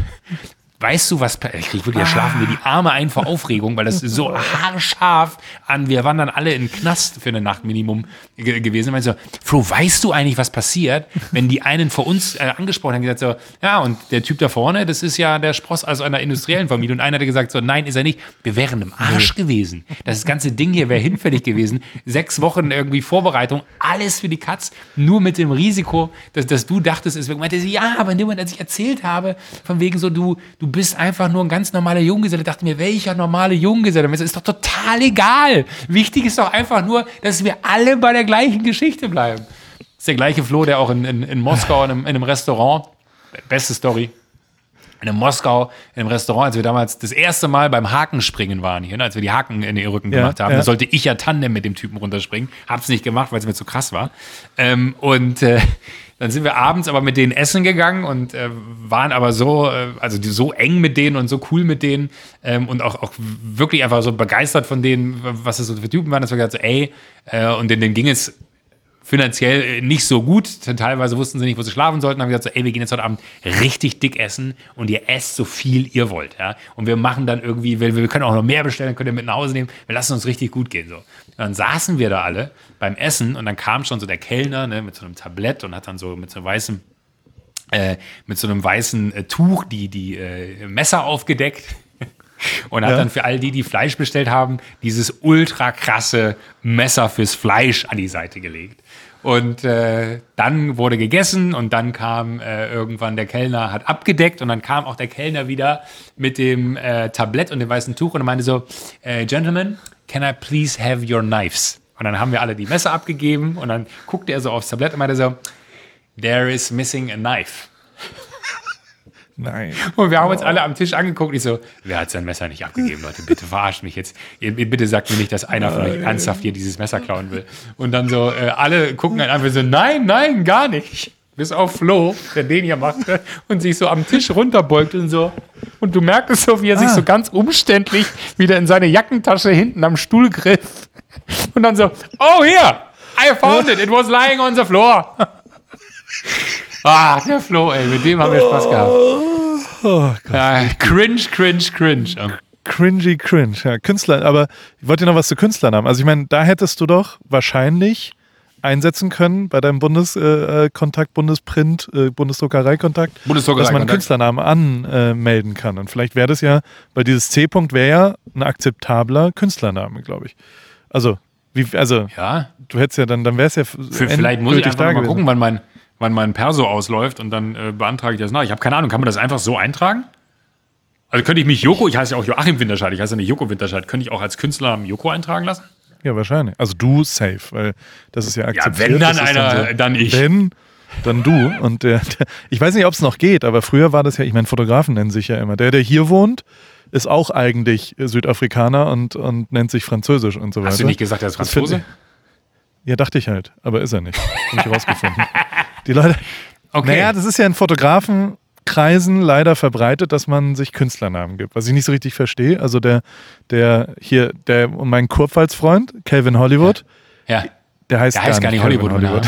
weißt du was, ich krieg wirklich, da schlafen mir die Arme ein vor Aufregung, weil das ist so haarscharf an, wir waren dann alle in den Knast für eine Nacht Minimum ge- gewesen. Und ich so, Flo, weißt du eigentlich, was passiert, wenn die einen vor uns äh, angesprochen haben, gesagt so, ja, und der Typ da vorne, das ist ja der Spross aus einer industriellen Familie. Und einer hat gesagt so, nein, ist er nicht. Wir wären im Arsch gewesen. Das ganze Ding hier wäre hinfällig gewesen. Sechs Wochen irgendwie Vorbereitung, alles für die Katz, nur mit dem Risiko, dass, dass du dachtest, es wäre, meinte sie, ja, aber in dem Moment, als ich erzählt habe, von wegen so, du, du bist einfach nur ein ganz normaler Junggeselle. Ich dachte mir, welcher normale Junggeselle? Das ist doch total egal. Wichtig ist doch einfach nur, dass wir alle bei der gleichen Geschichte bleiben. Das ist der gleiche Flo, der auch in, in, in Moskau in einem, in einem Restaurant, beste Story, in Moskau, in einem Restaurant, als wir damals das erste Mal beim Hakenspringen waren hier, als wir die Haken in den Rücken ja, gemacht haben, ja. Da sollte ich ja Tandem mit dem Typen runterspringen. Hab's nicht gemacht, weil es mir zu krass war. Ähm, und äh, dann sind wir abends aber mit denen essen gegangen und äh, waren aber so, äh, also die, so eng mit denen und so cool mit denen ähm, und auch, auch wirklich einfach so begeistert von denen, was es so für Typen waren, dass wir gesagt so, ey, äh, und denen, denen ging es finanziell nicht so gut. Teilweise wussten sie nicht, wo sie schlafen sollten. Haben gesagt, so, ey, wir gehen jetzt heute Abend richtig dick essen und ihr esst so viel ihr wollt. Ja? Und wir machen dann irgendwie, wir, wir können auch noch mehr bestellen, könnt ihr mit nach Hause nehmen. Wir lassen uns richtig gut gehen. So. Und dann saßen wir da alle beim Essen und dann kam schon so der Kellner, ne, mit so einem Tablett und hat dann so mit so einem weißen, äh, mit so einem weißen äh, Tuch die, die äh, Messer aufgedeckt. Und hat ja. dann für all die, die Fleisch bestellt haben, dieses ultra krasse Messer fürs Fleisch an die Seite gelegt. Und äh, dann wurde gegessen und dann kam äh, irgendwann der Kellner, hat abgedeckt und dann kam auch der Kellner wieder mit dem äh, Tablett und dem weißen Tuch und er meinte so, äh, Gentlemen, can I please have your knives? Und dann haben wir alle die Messer abgegeben und dann guckte er so aufs Tablett und meinte so, there is missing a knife. Nein. Und wir haben uns alle am Tisch angeguckt und ich so, wer hat sein Messer nicht abgegeben, Leute? Bitte verarscht mich jetzt. Ihr, bitte sagt mir nicht, dass einer von euch ernsthaft hier dieses Messer klauen will. Und dann so, äh, alle gucken dann einfach so, nein, nein, gar nicht. Bis auf Flo, der den hier machte und sich so am Tisch runterbeugt und so. Und du merkst so, wie er ah. sich so ganz umständlich wieder in seine Jackentasche hinten am Stuhl griff. Und dann so, oh, here, I found it, it was lying on the floor. Ah, der Flo, ey, mit dem haben wir Spaß gehabt. Oh, Gott. Ja, cringe, cringe, cringe. Cringy, cringe. Ja, Künstler, aber ich wollte noch was zu Künstlern haben. Also ich meine, da hättest du doch wahrscheinlich einsetzen können bei deinem Bundeskontakt, äh, Bundesprint, äh, Bundesdruckereikontakt, dass man Künstlernamen anmelden äh, kann. Und vielleicht wäre das ja, weil dieses C-Punkt wäre ja ein akzeptabler Künstlername, glaube ich. Also, wie, also ja. du hättest ja dann, dann wäre es ja Für, vielleicht muss ich einfach mal gewesen. gucken, wann mein wann mein Perso ausläuft und dann äh, beantrage ich das nach. Ich habe keine Ahnung, kann man das einfach so eintragen? Also könnte ich mich Joko, ich heiße ja auch Joachim Winterscheid, ich heiße ja nicht Joko Winterscheid, könnte ich auch als Künstlernamen Joko eintragen lassen? Ja, wahrscheinlich. Also du safe, weil das ist ja akzeptiert. Ja, wenn dann das ist einer, dann, so, dann ich. Wenn, dann du. Und der, der, ich weiß nicht, ob es noch geht, aber früher war das ja, ich meine, Fotografen nennen sich ja immer. Der, der hier wohnt, ist auch eigentlich Südafrikaner und, und nennt sich Französisch und so weiter. Hast du nicht gesagt, er ist Franzose? Ja, dachte ich halt, aber ist er nicht. Hab ich rausgefunden. Die Leute, Okay. naja, das ist ja in Fotografenkreisen leider verbreitet, dass man sich Künstlernamen gibt, was ich nicht so richtig verstehe. Also der, der hier, der, mein Kurpfalz-Freund, Calvin Hollywood, Ja. der heißt, Der heißt gar nicht Hollywood. Hollywood.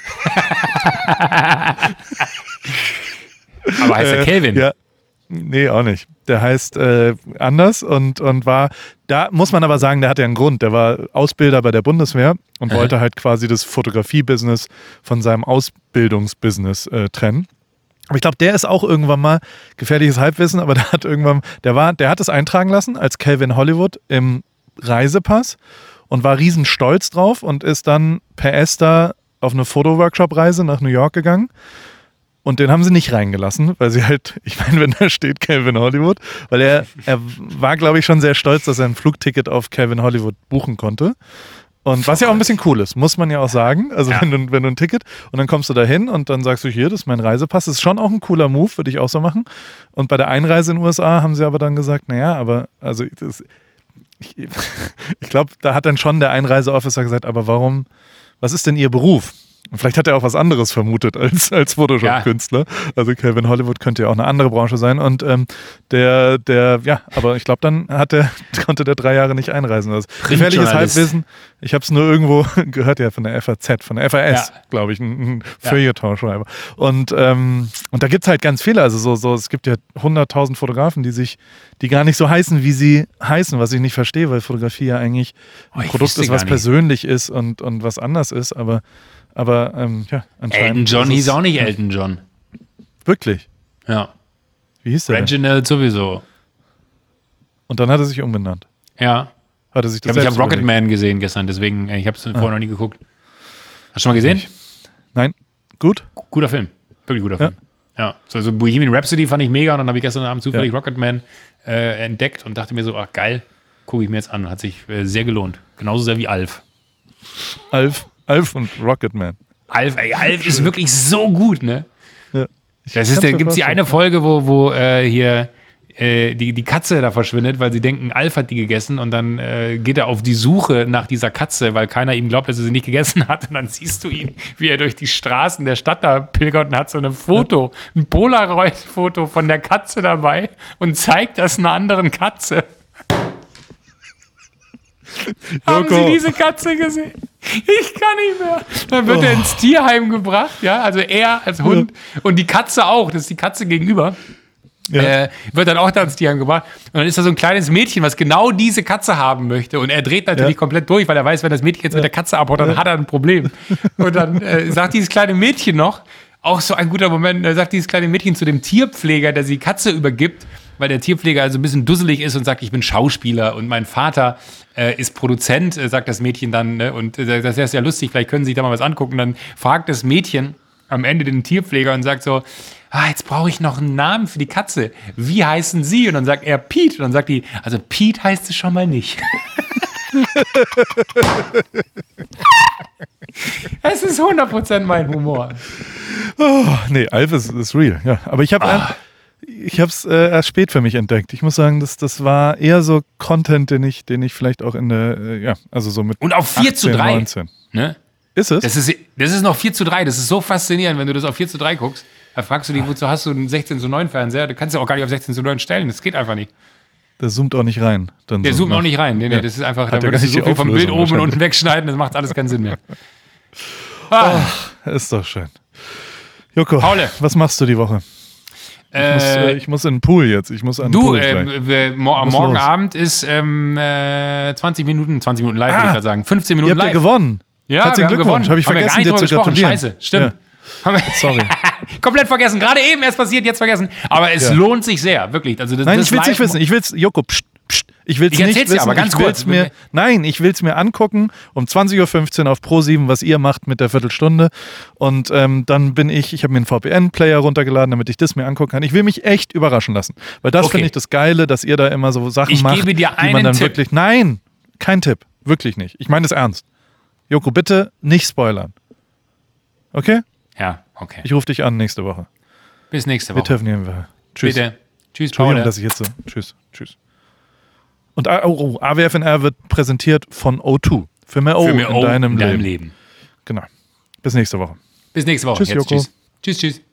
Aber heißt der Calvin? Ja. Nee, auch nicht. Der heißt äh, anders und, und war, da muss man aber sagen, der hatte ja einen Grund. Der war Ausbilder bei der Bundeswehr und Aha. wollte halt quasi das Fotografie-Business von seinem Ausbildungsbusiness äh, trennen. Aber ich glaube, der ist auch irgendwann mal, gefährliches Halbwissen, aber der hat irgendwann, der war, der hat es eintragen lassen als Calvin Hollywood im Reisepass und war riesen stolz drauf und ist dann per ESTA auf eine Fotoworkshop-Reise nach New York gegangen. Und den haben sie nicht reingelassen, weil sie halt, ich meine, wenn da steht Calvin Hollywood, weil er, er war, glaube ich, schon sehr stolz, dass er ein Flugticket auf Calvin Hollywood buchen konnte. Und was ja auch ein bisschen cool ist, muss man ja auch sagen. Also Ja. wenn, du, wenn du ein Ticket und dann kommst du da hin und dann sagst du, hier, das ist mein Reisepass. Das ist schon auch ein cooler Move, würde ich auch so machen. Und bei der Einreise in den U S A haben sie aber dann gesagt, naja, aber also das, ich, ich glaube, da hat dann schon der Einreiseofficer gesagt, aber warum, was ist denn Ihr Beruf? Und vielleicht hat er auch was anderes vermutet als, als Photoshop-Künstler. Also Calvin Hollywood könnte ja auch eine andere Branche sein. Und ähm, der, der, ja, aber ich glaube, dann hat der, konnte der drei Jahre nicht einreisen. Das gefährliches Printjournalist. Halbwissen. Ich habe es nur irgendwo gehört, ja, von der F A Z, von der F A S, Ja. glaube ich, ein, ein Ja. Feuilleton-Schreiber. Und, ähm, und da gibt es halt ganz viele. Also so, so, es gibt ja hunderttausend Fotografen, die sich, die gar nicht so heißen, wie sie heißen, was ich nicht verstehe, weil Fotografie ja eigentlich Oh, ein ich Produkt wusste ist, gar was nicht. persönlich ist und, und was anders ist. Aber Aber ähm, ja, anscheinend. Elton John ist hieß es- auch nicht Elton John. Wirklich? Ja. Wie hieß der denn? Reginald sowieso. Und dann hat er sich umbenannt. Ja. Hat er sich Ich das glaube, ich selbst habe Rocket überlegt? Man gesehen gestern, deswegen, äh, ich habe es vorher noch nie geguckt. Hast du schon mal gesehen? Nein? Gut? Guter Film. Wirklich guter Ja. Film. Ja. So, also Bohemian Rhapsody fand ich mega und dann habe ich gestern Abend zufällig Ja. Rocket Man äh, entdeckt und dachte mir so, ach geil, gucke ich mir jetzt an. Hat sich äh, sehr gelohnt. Genauso sehr wie Alf. Alf, Alf und Rocketman. Alf, ey, Alf ist wirklich so gut, ne? Ja. Das ist, da gibt es die eine Folge, wo, wo äh, hier äh, die, die Katze da verschwindet, weil sie denken, Alf hat die gegessen und dann äh, geht er auf die Suche nach dieser Katze, weil keiner ihm glaubt, dass er sie nicht gegessen hat. Und dann siehst du ihn, wie er durch die Straßen der Stadt da pilgert und hat so ein Foto, ein Polaroid-Foto von der Katze dabei und zeigt das einer anderen Katze. Haben Sie diese Katze gesehen? Ich kann nicht mehr. Dann wird er ins Tierheim gebracht, ja, also er als Hund und die Katze auch, das ist die Katze gegenüber. Ja. Äh, wird dann auch da ins Tierheim gebracht. Und dann ist da so ein kleines Mädchen, was genau diese Katze haben möchte. Und er dreht natürlich Ja. komplett durch, weil er weiß, wenn das Mädchen jetzt mit der Katze abhaut, dann hat er ein Problem. Und dann äh, sagt dieses kleine Mädchen noch, auch so ein guter Moment, da sagt dieses kleine Mädchen zu dem Tierpfleger, der die Katze übergibt, weil der Tierpfleger also ein bisschen dusselig ist und sagt, ich bin Schauspieler und mein Vater äh, ist Produzent, äh, sagt das Mädchen dann. Ne? Und äh, das ist ja lustig, vielleicht können Sie sich da mal was angucken. Dann fragt das Mädchen am Ende den Tierpfleger und sagt so, ah, jetzt brauche ich noch einen Namen für die Katze. Wie heißen Sie? Und dann sagt er Pete. Und dann sagt die, also Pete heißt es schon mal nicht. Es ist hundert Prozent mein Humor. Oh, nee, Alf ist, ist real. Ja. Aber ich habe Ah. ich habe es äh, erst spät für mich entdeckt. Ich muss sagen, das, das war eher so Content, den ich, den ich vielleicht auch in der, äh, ja, also so mit Und auf vier zu drei. neunzehn. Ne? Ist es? Das ist, das ist noch vier zu drei. Das ist so faszinierend, wenn du das auf vier zu drei guckst. Da fragst du dich, wozu hast du einen sechzehn zu neun Fernseher? Du kannst ja auch gar nicht auf sechzehn zu neun stellen. Das geht einfach nicht. Der zoomt auch nicht rein. Dann Der so zoomt nach- auch nicht rein. Nee, nee, Ja. das ist einfach, Hat da ja würdest gar du nicht so die viel vom Bild Auflösung oben und wahrscheinlich. unten wegschneiden, das macht alles keinen Sinn mehr. Ah, Ist doch schön. Joko, Paule. was machst du die Woche? Ich, muss, äh, äh, ich muss in den Pool jetzt. Ich muss an den du, Pool äh, gleich. wir- mo am Muss morgen los. Abend ist ähm, äh, zwanzig Minuten, zwanzig Minuten live, würde ich Ah, gerade sagen. fünfzehn Ihr Minuten habt ja live. gewonnen. Ja, Herzlichen wir haben Glückwunsch. gewonnen. Habe ich Haben wir vergessen, gar dir nicht zu drüber gesprochen. gratulieren. Scheiße, stimmt. Haben wir Sorry. komplett vergessen. Gerade eben erst passiert, jetzt vergessen. Aber es Ja. lohnt sich sehr, wirklich. Also das, Nein, das ich will es nicht live- wissen. Ich will es, Joko, pst, Psst, ich will es Ich nicht erzähl's dir wissen, aber ganz ich will's kurz. mir, nein, ich will es mir angucken um zwanzig Uhr fünfzehn auf Pro sieben, was ihr macht mit der Viertelstunde und ähm, dann bin ich, ich habe mir einen V P N-Player runtergeladen, damit ich das mir angucken kann. Ich will mich echt überraschen lassen, weil das Okay. finde ich das Geile, dass ihr da immer so Sachen Ich macht, gebe dir die man einen dann Tipp. wirklich, nein, kein Tipp, wirklich nicht. Ich meine es ernst. Joko, bitte nicht spoilern. Okay? Ja, okay. Ich rufe dich an nächste Woche. Bis nächste Wir Woche. telefonieren wir. Tschüss. Bitte. Tschüss, Entschuldigung, Paul. dass ich jetzt so. Tschüss. Tschüss. Und oh, oh, A W F N R wird präsentiert von O zwei. Für mehr O, Für mehr in, O deinem, in deinem Leben. Leben. Genau. Bis nächste Woche. Bis nächste Woche. Tschüss, Jetzt, Joko. tschüss. Tschüss, tschüss.